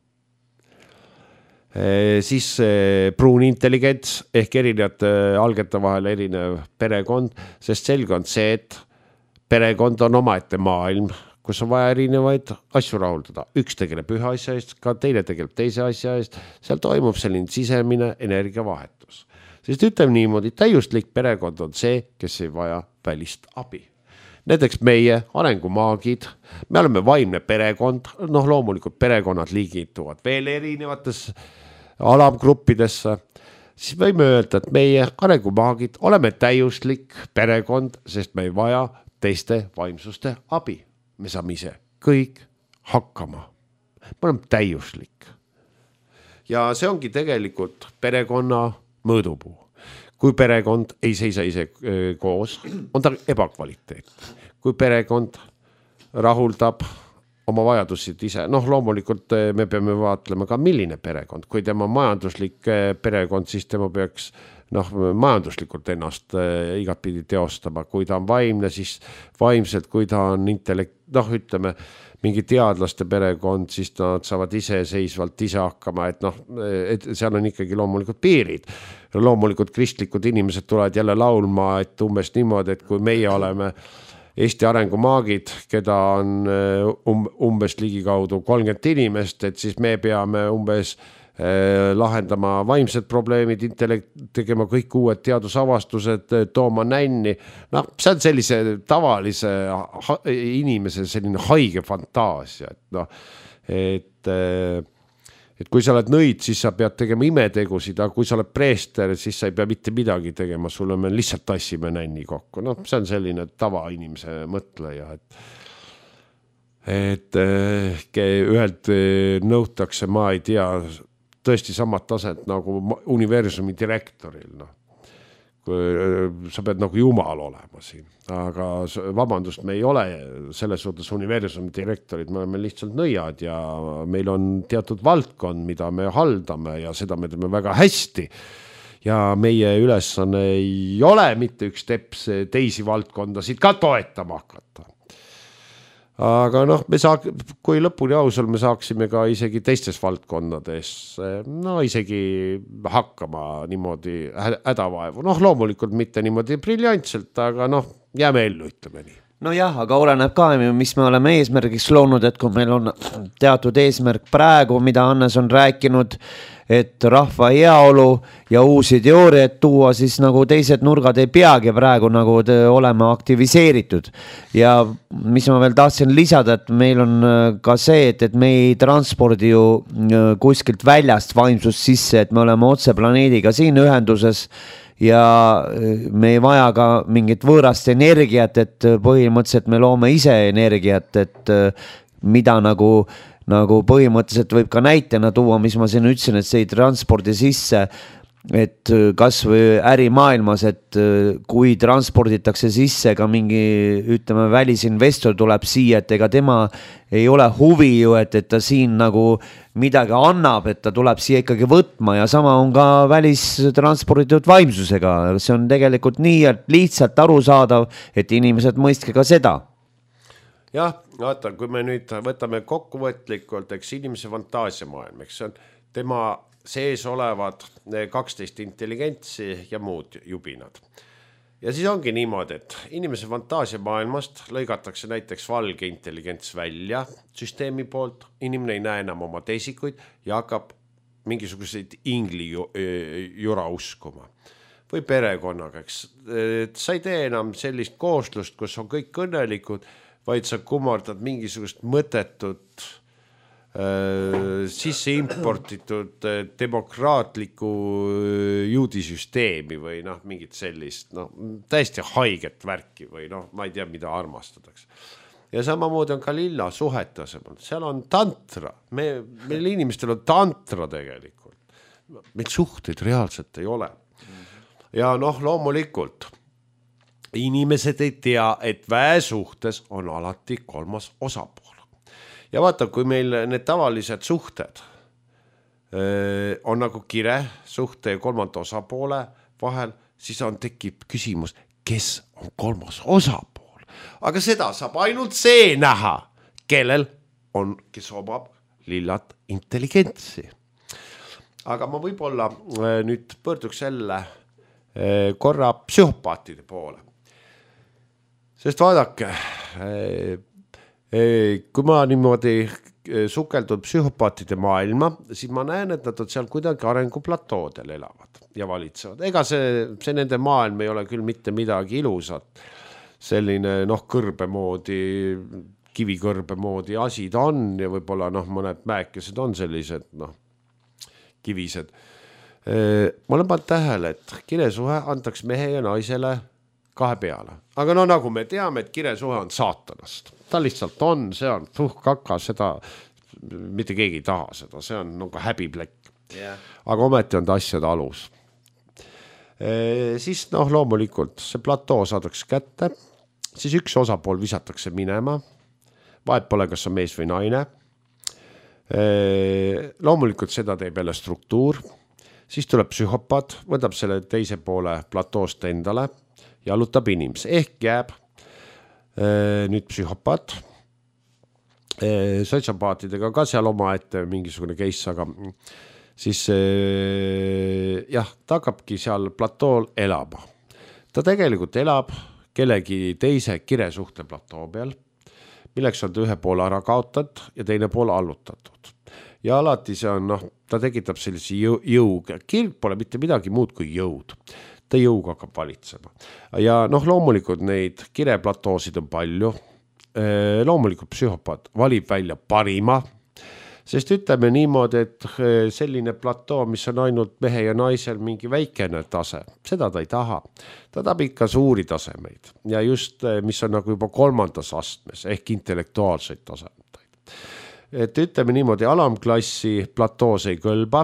siis pruun intelligents ehk erinevate algete vahel erinev perekond, sest selge on see, et perekond on omaette maailm, kus on vaja erinevaid asju rahuldada. Üks tegeleb ühe asja eest, ka teine tegeleb teise asja eest, seal toimub selline sisemine energiavahetus. Sest ütleme niimoodi, täiuslik perekond on see, kes ei vaja välist abi. Näiteks meie arengumaagid, me oleme vaimne perekond, noh loomulikult perekonnad liigituvad veel erinevates alamgruppidesse, siis võime öelda, et meie arengumaagid oleme täiuslik perekond, sest me ei vaja teiste vaimsuste abi. Me saame ise kõik hakkama. Me oleme täiuslik. Ja see ongi tegelikult perekonna mõõdupuu. Kui perekond ei seisa ise koos, on ta ebakvaliteet. Kui perekond rahuldab oma vajadusid ise, noh loomulikult me peame vaatlema ka milline perekond. Kui tema majanduslik perekond, siis tema peaks noh, majanduslikult ennast igatpidi teostama. Kui ta on vaimne, siis vaimselt, kui ta on intellekt, noh ütleme, mingi teadlaste perekond, siis nad saavad ise seisvalt ise hakkama, et noh, et seal on ikkagi loomulikult piirid. Loomulikult kristlikud inimesed tulevad jälle laulma, et umbes niimoodi, et kui meie oleme Eesti arengumaagid, keda on um, umbes ligikaudu kolmkümmend inimest, et siis me peame umbes eh, lahendama vaimsed probleemid, intellekt, tegema kõik uued teadusavastused, tooma nänni. Noh, see on sellise tavalise ha, inimese selline haige fantaasia, et noh, et eh, et kui sa oled nõid, siis sa pead tegema imetegusid, aga kui sa oled preester, siis sa ei pea mitte midagi tegema, sulle me lihtsalt tassime nänni kokku. No see on selline tava inimese mõtleja, et, et ühelt nõutakse, ma ei tea, tõesti samad taset nagu universumi direktoril, noh. Kui sa pead nagu jumal olema siin, aga vabandust, me ei ole selles suhtes universumi direktorid, me oleme lihtsalt nõiad ja meil on teatud valdkond, mida me haldame ja seda me teeme väga hästi. Ja meie ülesanne ei ole mitte üks teps teisi valdkondasid ka toetama hakata. Aga noh, me saa, kui lõpuni ausal me saaksime ka isegi teistes valdkondades, no isegi hakkama niimoodi hädavaevu. Noh, loomulikult mitte niimoodi briljantselt, aga noh, jääme ellu, ütleme nii. No jah, aga oleneb ka, mis me oleme eesmärgiks loonud, et kui meil on teatud eesmärk praegu, mida Hannes on rääkinud, et rahva heaolu ja uusi teooriaid tuua, siis nagu teised nurgad ei peagi praegu nagu olema aktiviseeritud. Ja mis ma veel tahtsin lisada, et meil on ka see, et, et me ei transpordi ju kuskilt väljast vaimsust sisse, et me oleme otse planeediga siin ühenduses ja me ei vaja ka mingit võõrast energiat, et põhimõtteliselt me loome ise energiat, et mida nagu nagu põhimõtteliselt võib ka näitena tuua, mis ma siin ütlesin, et see ei transpordi sisse et kas või ärimaailmas, et kui transporditakse sisse ka mingi, ütleme, välisinvestor tuleb siia, et ega tema ei ole huvi ju, et, et ta siin nagu midagi annab, et ta tuleb siia ikkagi võtma ja sama on ka välistransporditud vaimsusega. See on tegelikult nii lihtsalt arusaadav, et inimesed mõistke ka seda. Jah, vaata, kui me nüüd võtame kokkuvõtlikult, eks inimese fantaasiamaailm, eks see on tema sees olevad kaksteist intelligentsi ja muud jubinad. Ja siis ongi niimoodi, et inimese fantaasiamaailmast lõigatakse näiteks valge intelligents välja süsteemi poolt, inimene ei näe enam oma teisikuid ja hakkab mingisuguseid ingli jura uskuma. Või perekonnaga, eks. Sa ei tee enam sellist kooslust, kus on kõik õnnelikud, vaid sa kummardad mingisugust mõttetut äh, sisse importitud äh, demokraatliku äh, juudisüsteemi või noh, mingit sellist, noh, täiesti haiget värki või noh, ma ei tea, mida armastatakse. Ja samamoodi on ka lilla suhete asemel, seal on tantra, me, meil inimestel on tantra tegelikult, meil suhteid reaalselt ei ole. Ja noh, loomulikult inimesed ei tea, et väe suhtes on alati kolmas osapool. Ja vaata, kui meil need tavalised suhted öö, on nagu kire suhte ja kolmanda osapoole vahel, siis on tekib küsimus, kes on kolmas osapool. Aga seda saab ainult see näha, kellel on, kes omab lillat intelligentsi. Aga ma võib-olla öö, nüüd pöörduks selle öö, korra psühhopaatide poole. Sest vaadake, kui ma niimoodi sukeldun psühhopaatide maailma, siis ma näen, et nad on seal kuidagi arenguplatoodel elavad ja valitsevad. Ega see, see nende maailm ei ole küll mitte midagi ilusat. Selline noh, kõrbe moodi, kivikõrbe moodi asi ta on ja võib-olla noh, mõned mäekesed on sellised noh, kivised. Ma olen pannud tähele, et kiresuhe antaks mehe ja naisele kahe peale. Aga no nagu me teame, et kiresuhe on saatanast. Ta lihtsalt on, see on puh kaka, seda mitte keegi ei taha seda, see on nagu häbiplekk. Yeah. Aga ometi on ta asjade alus. E, siis noh, loomulikult see platoo saadakse kätte, siis üks osapool visatakse minema, vahet pole, kas on mees või naine. E, loomulikult seda teeb jälle struktuur, siis tuleb psühhopaat, võtab selle teise poole platoost endale, jalutab inimese, ehk jääb äh, nüüd psühhopaat, äh, sotsiopaatidega ka seal oma ette mingisugune case, aga siis äh, jah, ta hakkabki seal platool elama. Ta tegelikult elab kellegi teise kiresuhte platoo peal, milleks on ta ühe poole ära kaotatud ja teine pool allutatud. Ja alati see on, noh, ta tekitab sellise jõu, jõuga. Kirg pole mitte midagi muud kui jõud. Ta jõuga hakkab valitsema. Ja noh, loomulikult neid kireplatoosid on palju. Loomulikult psühhopaat valib välja parima, sest ütleme niimoodi, et selline platoo, mis on ainult mehe ja naisel mingi väikene tase, seda ta ei taha. Ta tahab ikka suuri tasemeid ja just, mis on nagu juba kolmandas astmes ehk intellektuaalseid tasemeid. Et ütleme niimoodi, alamklassi platoos ei kõlba,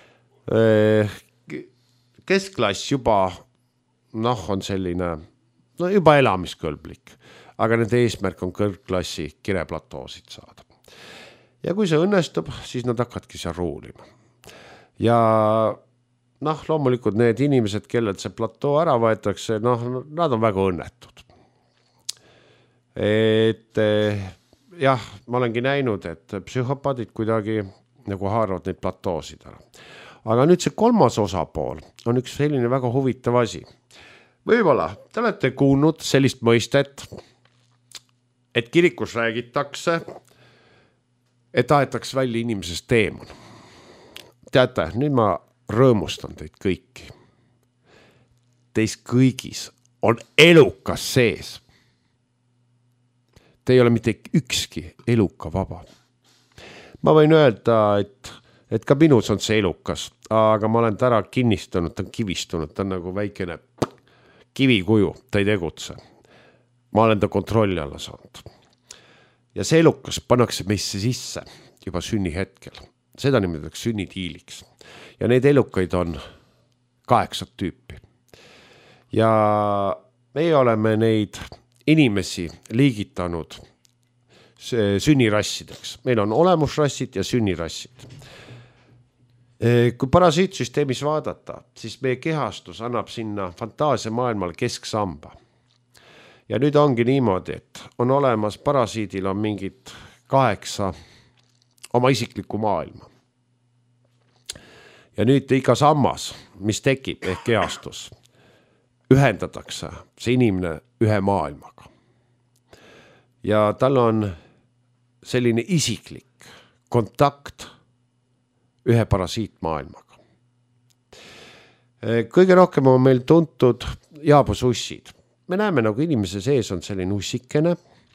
keskklass juba noh, on selline no juba elamiskõlblik, aga nende eesmärk on kõrgklassi kireplatoosid saada. Ja kui see õnnestub, siis nad hakkadki seal ruulima. Ja noh, loomulikult need inimesed, kellelt see platoo ära võetakse, noh, nad on väga õnnetud. Et jah, ma olengi näinud, et psühhopaadid kuidagi nagu haaravad neid platoosid ära. Aga nüüd see kolmas osapool on üks selline väga huvitav asi. Võib-olla te olete kuulnud sellist mõistet, et kirikus räägitakse, et aetaks välja inimesest teemon. Teate, nüüd ma rõõmustan teid kõiki. Teis kõigis on elukas sees. Te ei ole mitte ükski eluka vaba. Ma võin öelda, et et ka minus on see elukas, aga ma olen ta ära kinnistanud, ta on kivistunud, ta on nagu väikene kivikuju, ta ei tegutse. Ma olen ta kontrolli alla saanud. Ja see elukas pannakse meisse sisse juba sünni hetkel. Seda nimetatakse sünnitiiliks. Ja neid elukaid on kaheksat tüüpi. Ja meie oleme neid inimesi liigitanud sünnirassideks. Meil on olemusrassid ja sünnirassid. Kui parasiitsüsteemis vaadata, siis meie kehastus annab sinna fantaasia maailmal kesksamba. Ja nüüd ongi niimoodi, et on olemas, parasiidil on mingid kaheksa oma isiklikku maailma. Ja nüüd iga sammas, mis tekib ehk kehastus, ühendatakse see inimene ühe maailmaga. Ja tal on selline isiklik kontakt ühe parasiitmaailmaga. Kõige rohkem on meil tuntud jaabusussid. Me näeme, nagu inimese sees on selline ussikene.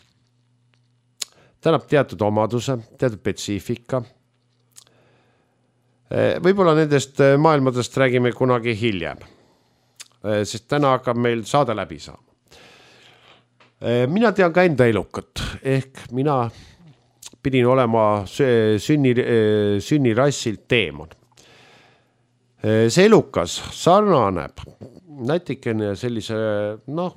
Ta annab teatud omaduse, teatud spetsiifika. Võib-olla nendest maailmadest räägime kunagi hiljem, sest täna hakkab meil saade läbi saama. Mina tean ka enda elukat, ehk mina pidin olema sünni, sünnirassilt teemon. See elukas sarnaneb natikene sellise, noh,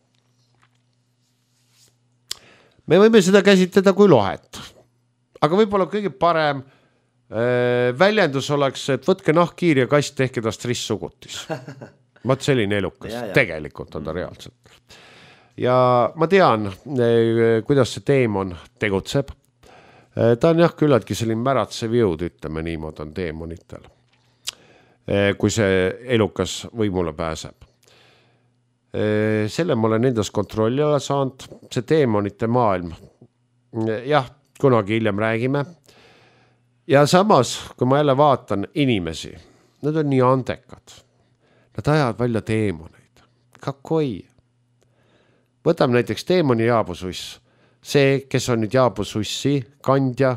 me võime seda käsitleda kui lohet, aga võib-olla kõige parem väljendus oleks, et võtke nahkkiir ja kast, tehke tast ristsugutis. Vaat selline elukas, ja, ja. Tegelikult on ta reaalselt. Ja ma tean, kuidas see teemon tegutseb. Ta on jah küllaltki selline märatsev jõud, ütleme niimoodi on teemonitel, kui see elukas võimule pääseb. Selle ma olen endas kontrolli alla saanud, see teemonite maailm. Jah, kunagi hiljem räägime. Ja samas, kui ma jälle vaatan inimesi, nad on nii andekad. Nad ajavad välja teemoneid. Kakoi. Võtame näiteks teemoni jaabususs. See, kes on nüüd jaabusussi kandja,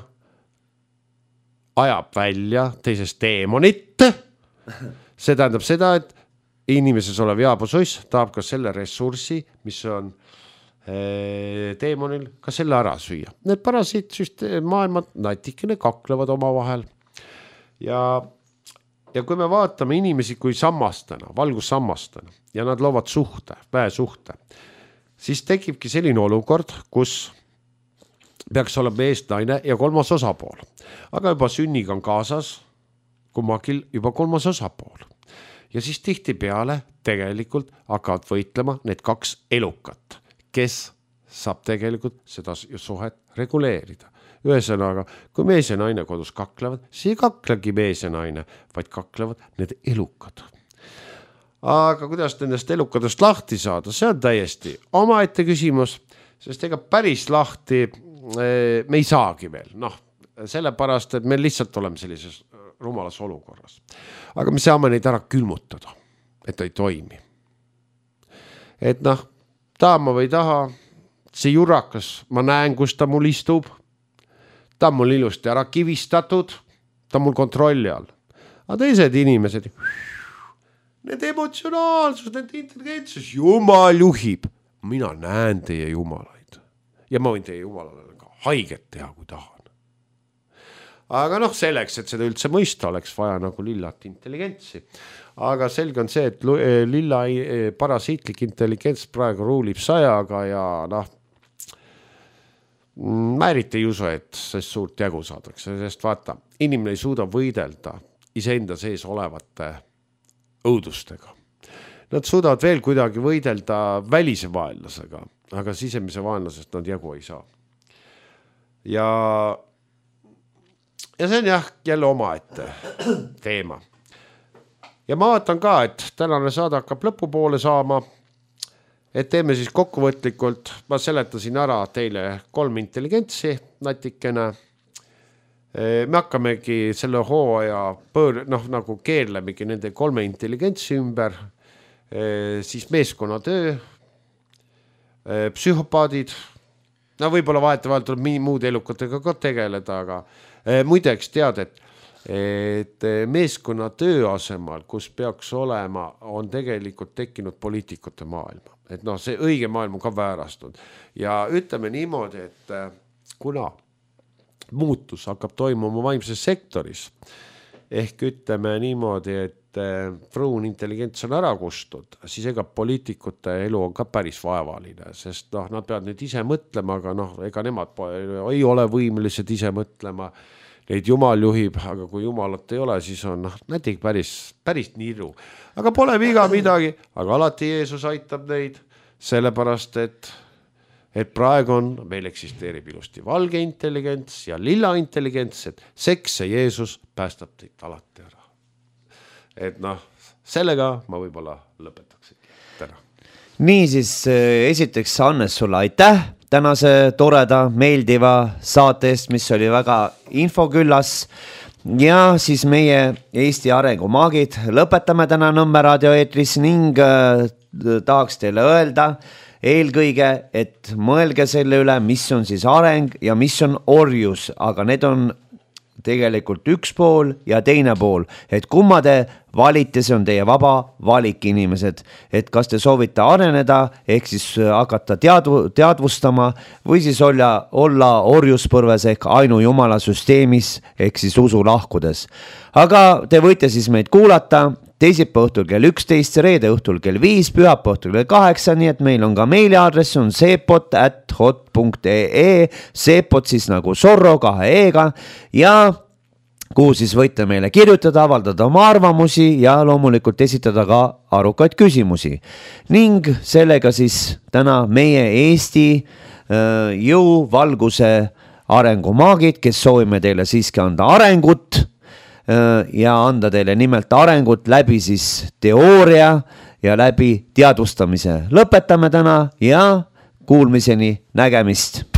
ajab välja teisest teemonit. See tähendab seda, et inimeses olev jaabususs tahab ka selle ressurssi, mis on teemonil, ka selle ära süüa. Need parasiitsüsteem maailmad natikene kaklevad oma vahel. Ja, ja kui me vaatame inimesi kui sammastena, valgussammastena, ja nad loovad suhte, väesuhte, siis tekibki selline olukord, kus peaks olema meest, naine ja kolmas osapool. Aga juba sünniga on kaasas kummagil juba kolmas osapool. Ja siis tihti peale tegelikult hakkavad võitlema need kaks elukat, kes saab tegelikult seda suhet reguleerida. Ühesõnaga, kui mees ja naine kodus kaklevad, siis ei kaklegi mees ja naine, vaid kaklevad need elukad. Aga kuidas nendest elukadest lahti saada, see on täiesti omaette küsimus, sest ega päris lahti me ei saagi veel. Noh, sellepärast, et me lihtsalt oleme sellises rumalas olukorras. Aga me saame neid ära külmutada, et ta ei toimi. Et noh, tahama või taha, see jurakas, ma näen, kus ta mul istub, ta on mul ilusti ära kivistatud, ta on mul kontrolli all. Aga teised inimesed... Need emotsionaalsus, need intelligentsus, jumal juhib. Mina näen teie jumalaid. Ja ma võin teie jumalale ka haiget teha, kui tahan. Aga noh, selleks, et seda üldse mõista, oleks vaja nagu lillat intelligentsi. Aga selge on see, et lilla parasiitlik intelligents praegu ruulib sajaga ja noh, määrit ei usu, et sest suurt jagu saadakse. Sest vaata, inimene ei suuda võidelda iseenda sees olevate õudustega. Nad suudavad veel kuidagi võidelda välise vaenlasega, aga sisemise vaenlasest nad jagu ei saa. Ja, ja see on jah, jälle omaette teema. Ja ma vaatan ka, et tänane saade hakkab lõpupoole saama, et teeme siis kokkuvõtlikult, ma seletasin ära teile kolm intelligentsi natikene. Me hakkamegi selle hooaja pöör, noh, nagu keerlemegi nende kolme intelligentsi ümber, siis meeskonnatöö, psühhopaadid, no võib-olla vahetavalt tuleb muud elukatega ka tegeleda, aga muideks tead, et, et meeskonnatöö asemal, kus peaks olema, on tegelikult tekkinud poliitikute maailma. Et noh, see õige maailm on ka väärastunud. Ja ütleme niimoodi, et kuna muutus hakkab toimuma vaimses sektoris. Ehk ütleme niimoodi, et et pruun intelligents on ära kustud, siis ega poliitikute elu on ka päris vaevaline, sest noh, nad peavad nüüd ise mõtlema, aga noh, ega nemad ei ole võimelised ise mõtlema, neid jumal juhib, aga kui jumalat ei ole, siis on noh, näiteks päris, päris niru. Aga pole viga midagi, aga alati Jeesus aitab neid, sellepärast, et et praegu on, meil eksisteerib ilusti valge intelligents ja lilla intelligents, et seks ja Jeesus päästab teid alati ära. Et noh, sellega ma võib-olla lõpetaksin täna. Nii siis esiteks Hannes sulle aitäh tänase toreda, meeldiva saate eest, mis oli väga infoküllas ja siis meie Eesti arengumaagid lõpetame täna Nõmme raadio eetris ning äh, tahaks teile öelda eelkõige, et mõelge selle üle, mis on siis areng ja mis on orjus, aga need on tegelikult üks pool ja teine pool, et kumma te valite, see on teie vaba valik inimesed, et kas te soovite areneda, ehk siis hakata teadvu, teadvustama või siis olla, olla orjuspõrves ehk ainu jumala süsteemis ehk siis usu lahkudes. Aga te võite siis meid kuulata teisipäeva õhtul kell üksteist, reede õhtul kell viis, pühapäeva õhtul kell kaheksa, nii et meil on ka meiliaadress on seepot at hot punkt ee, seepot siis nagu Zorro kahe eega ja kuhu siis võite meile kirjutada, avaldada oma arvamusi ja loomulikult esitada ka arukaid küsimusi. Ning sellega siis täna meie Eesti äh, jõuvalguse arengumaagid, kes soovime teile siiski anda arengut ja anda teile nimelt arengut läbi siis teooria ja läbi teadvustamise. Lõpetame täna ja kuulmiseni, nägemist!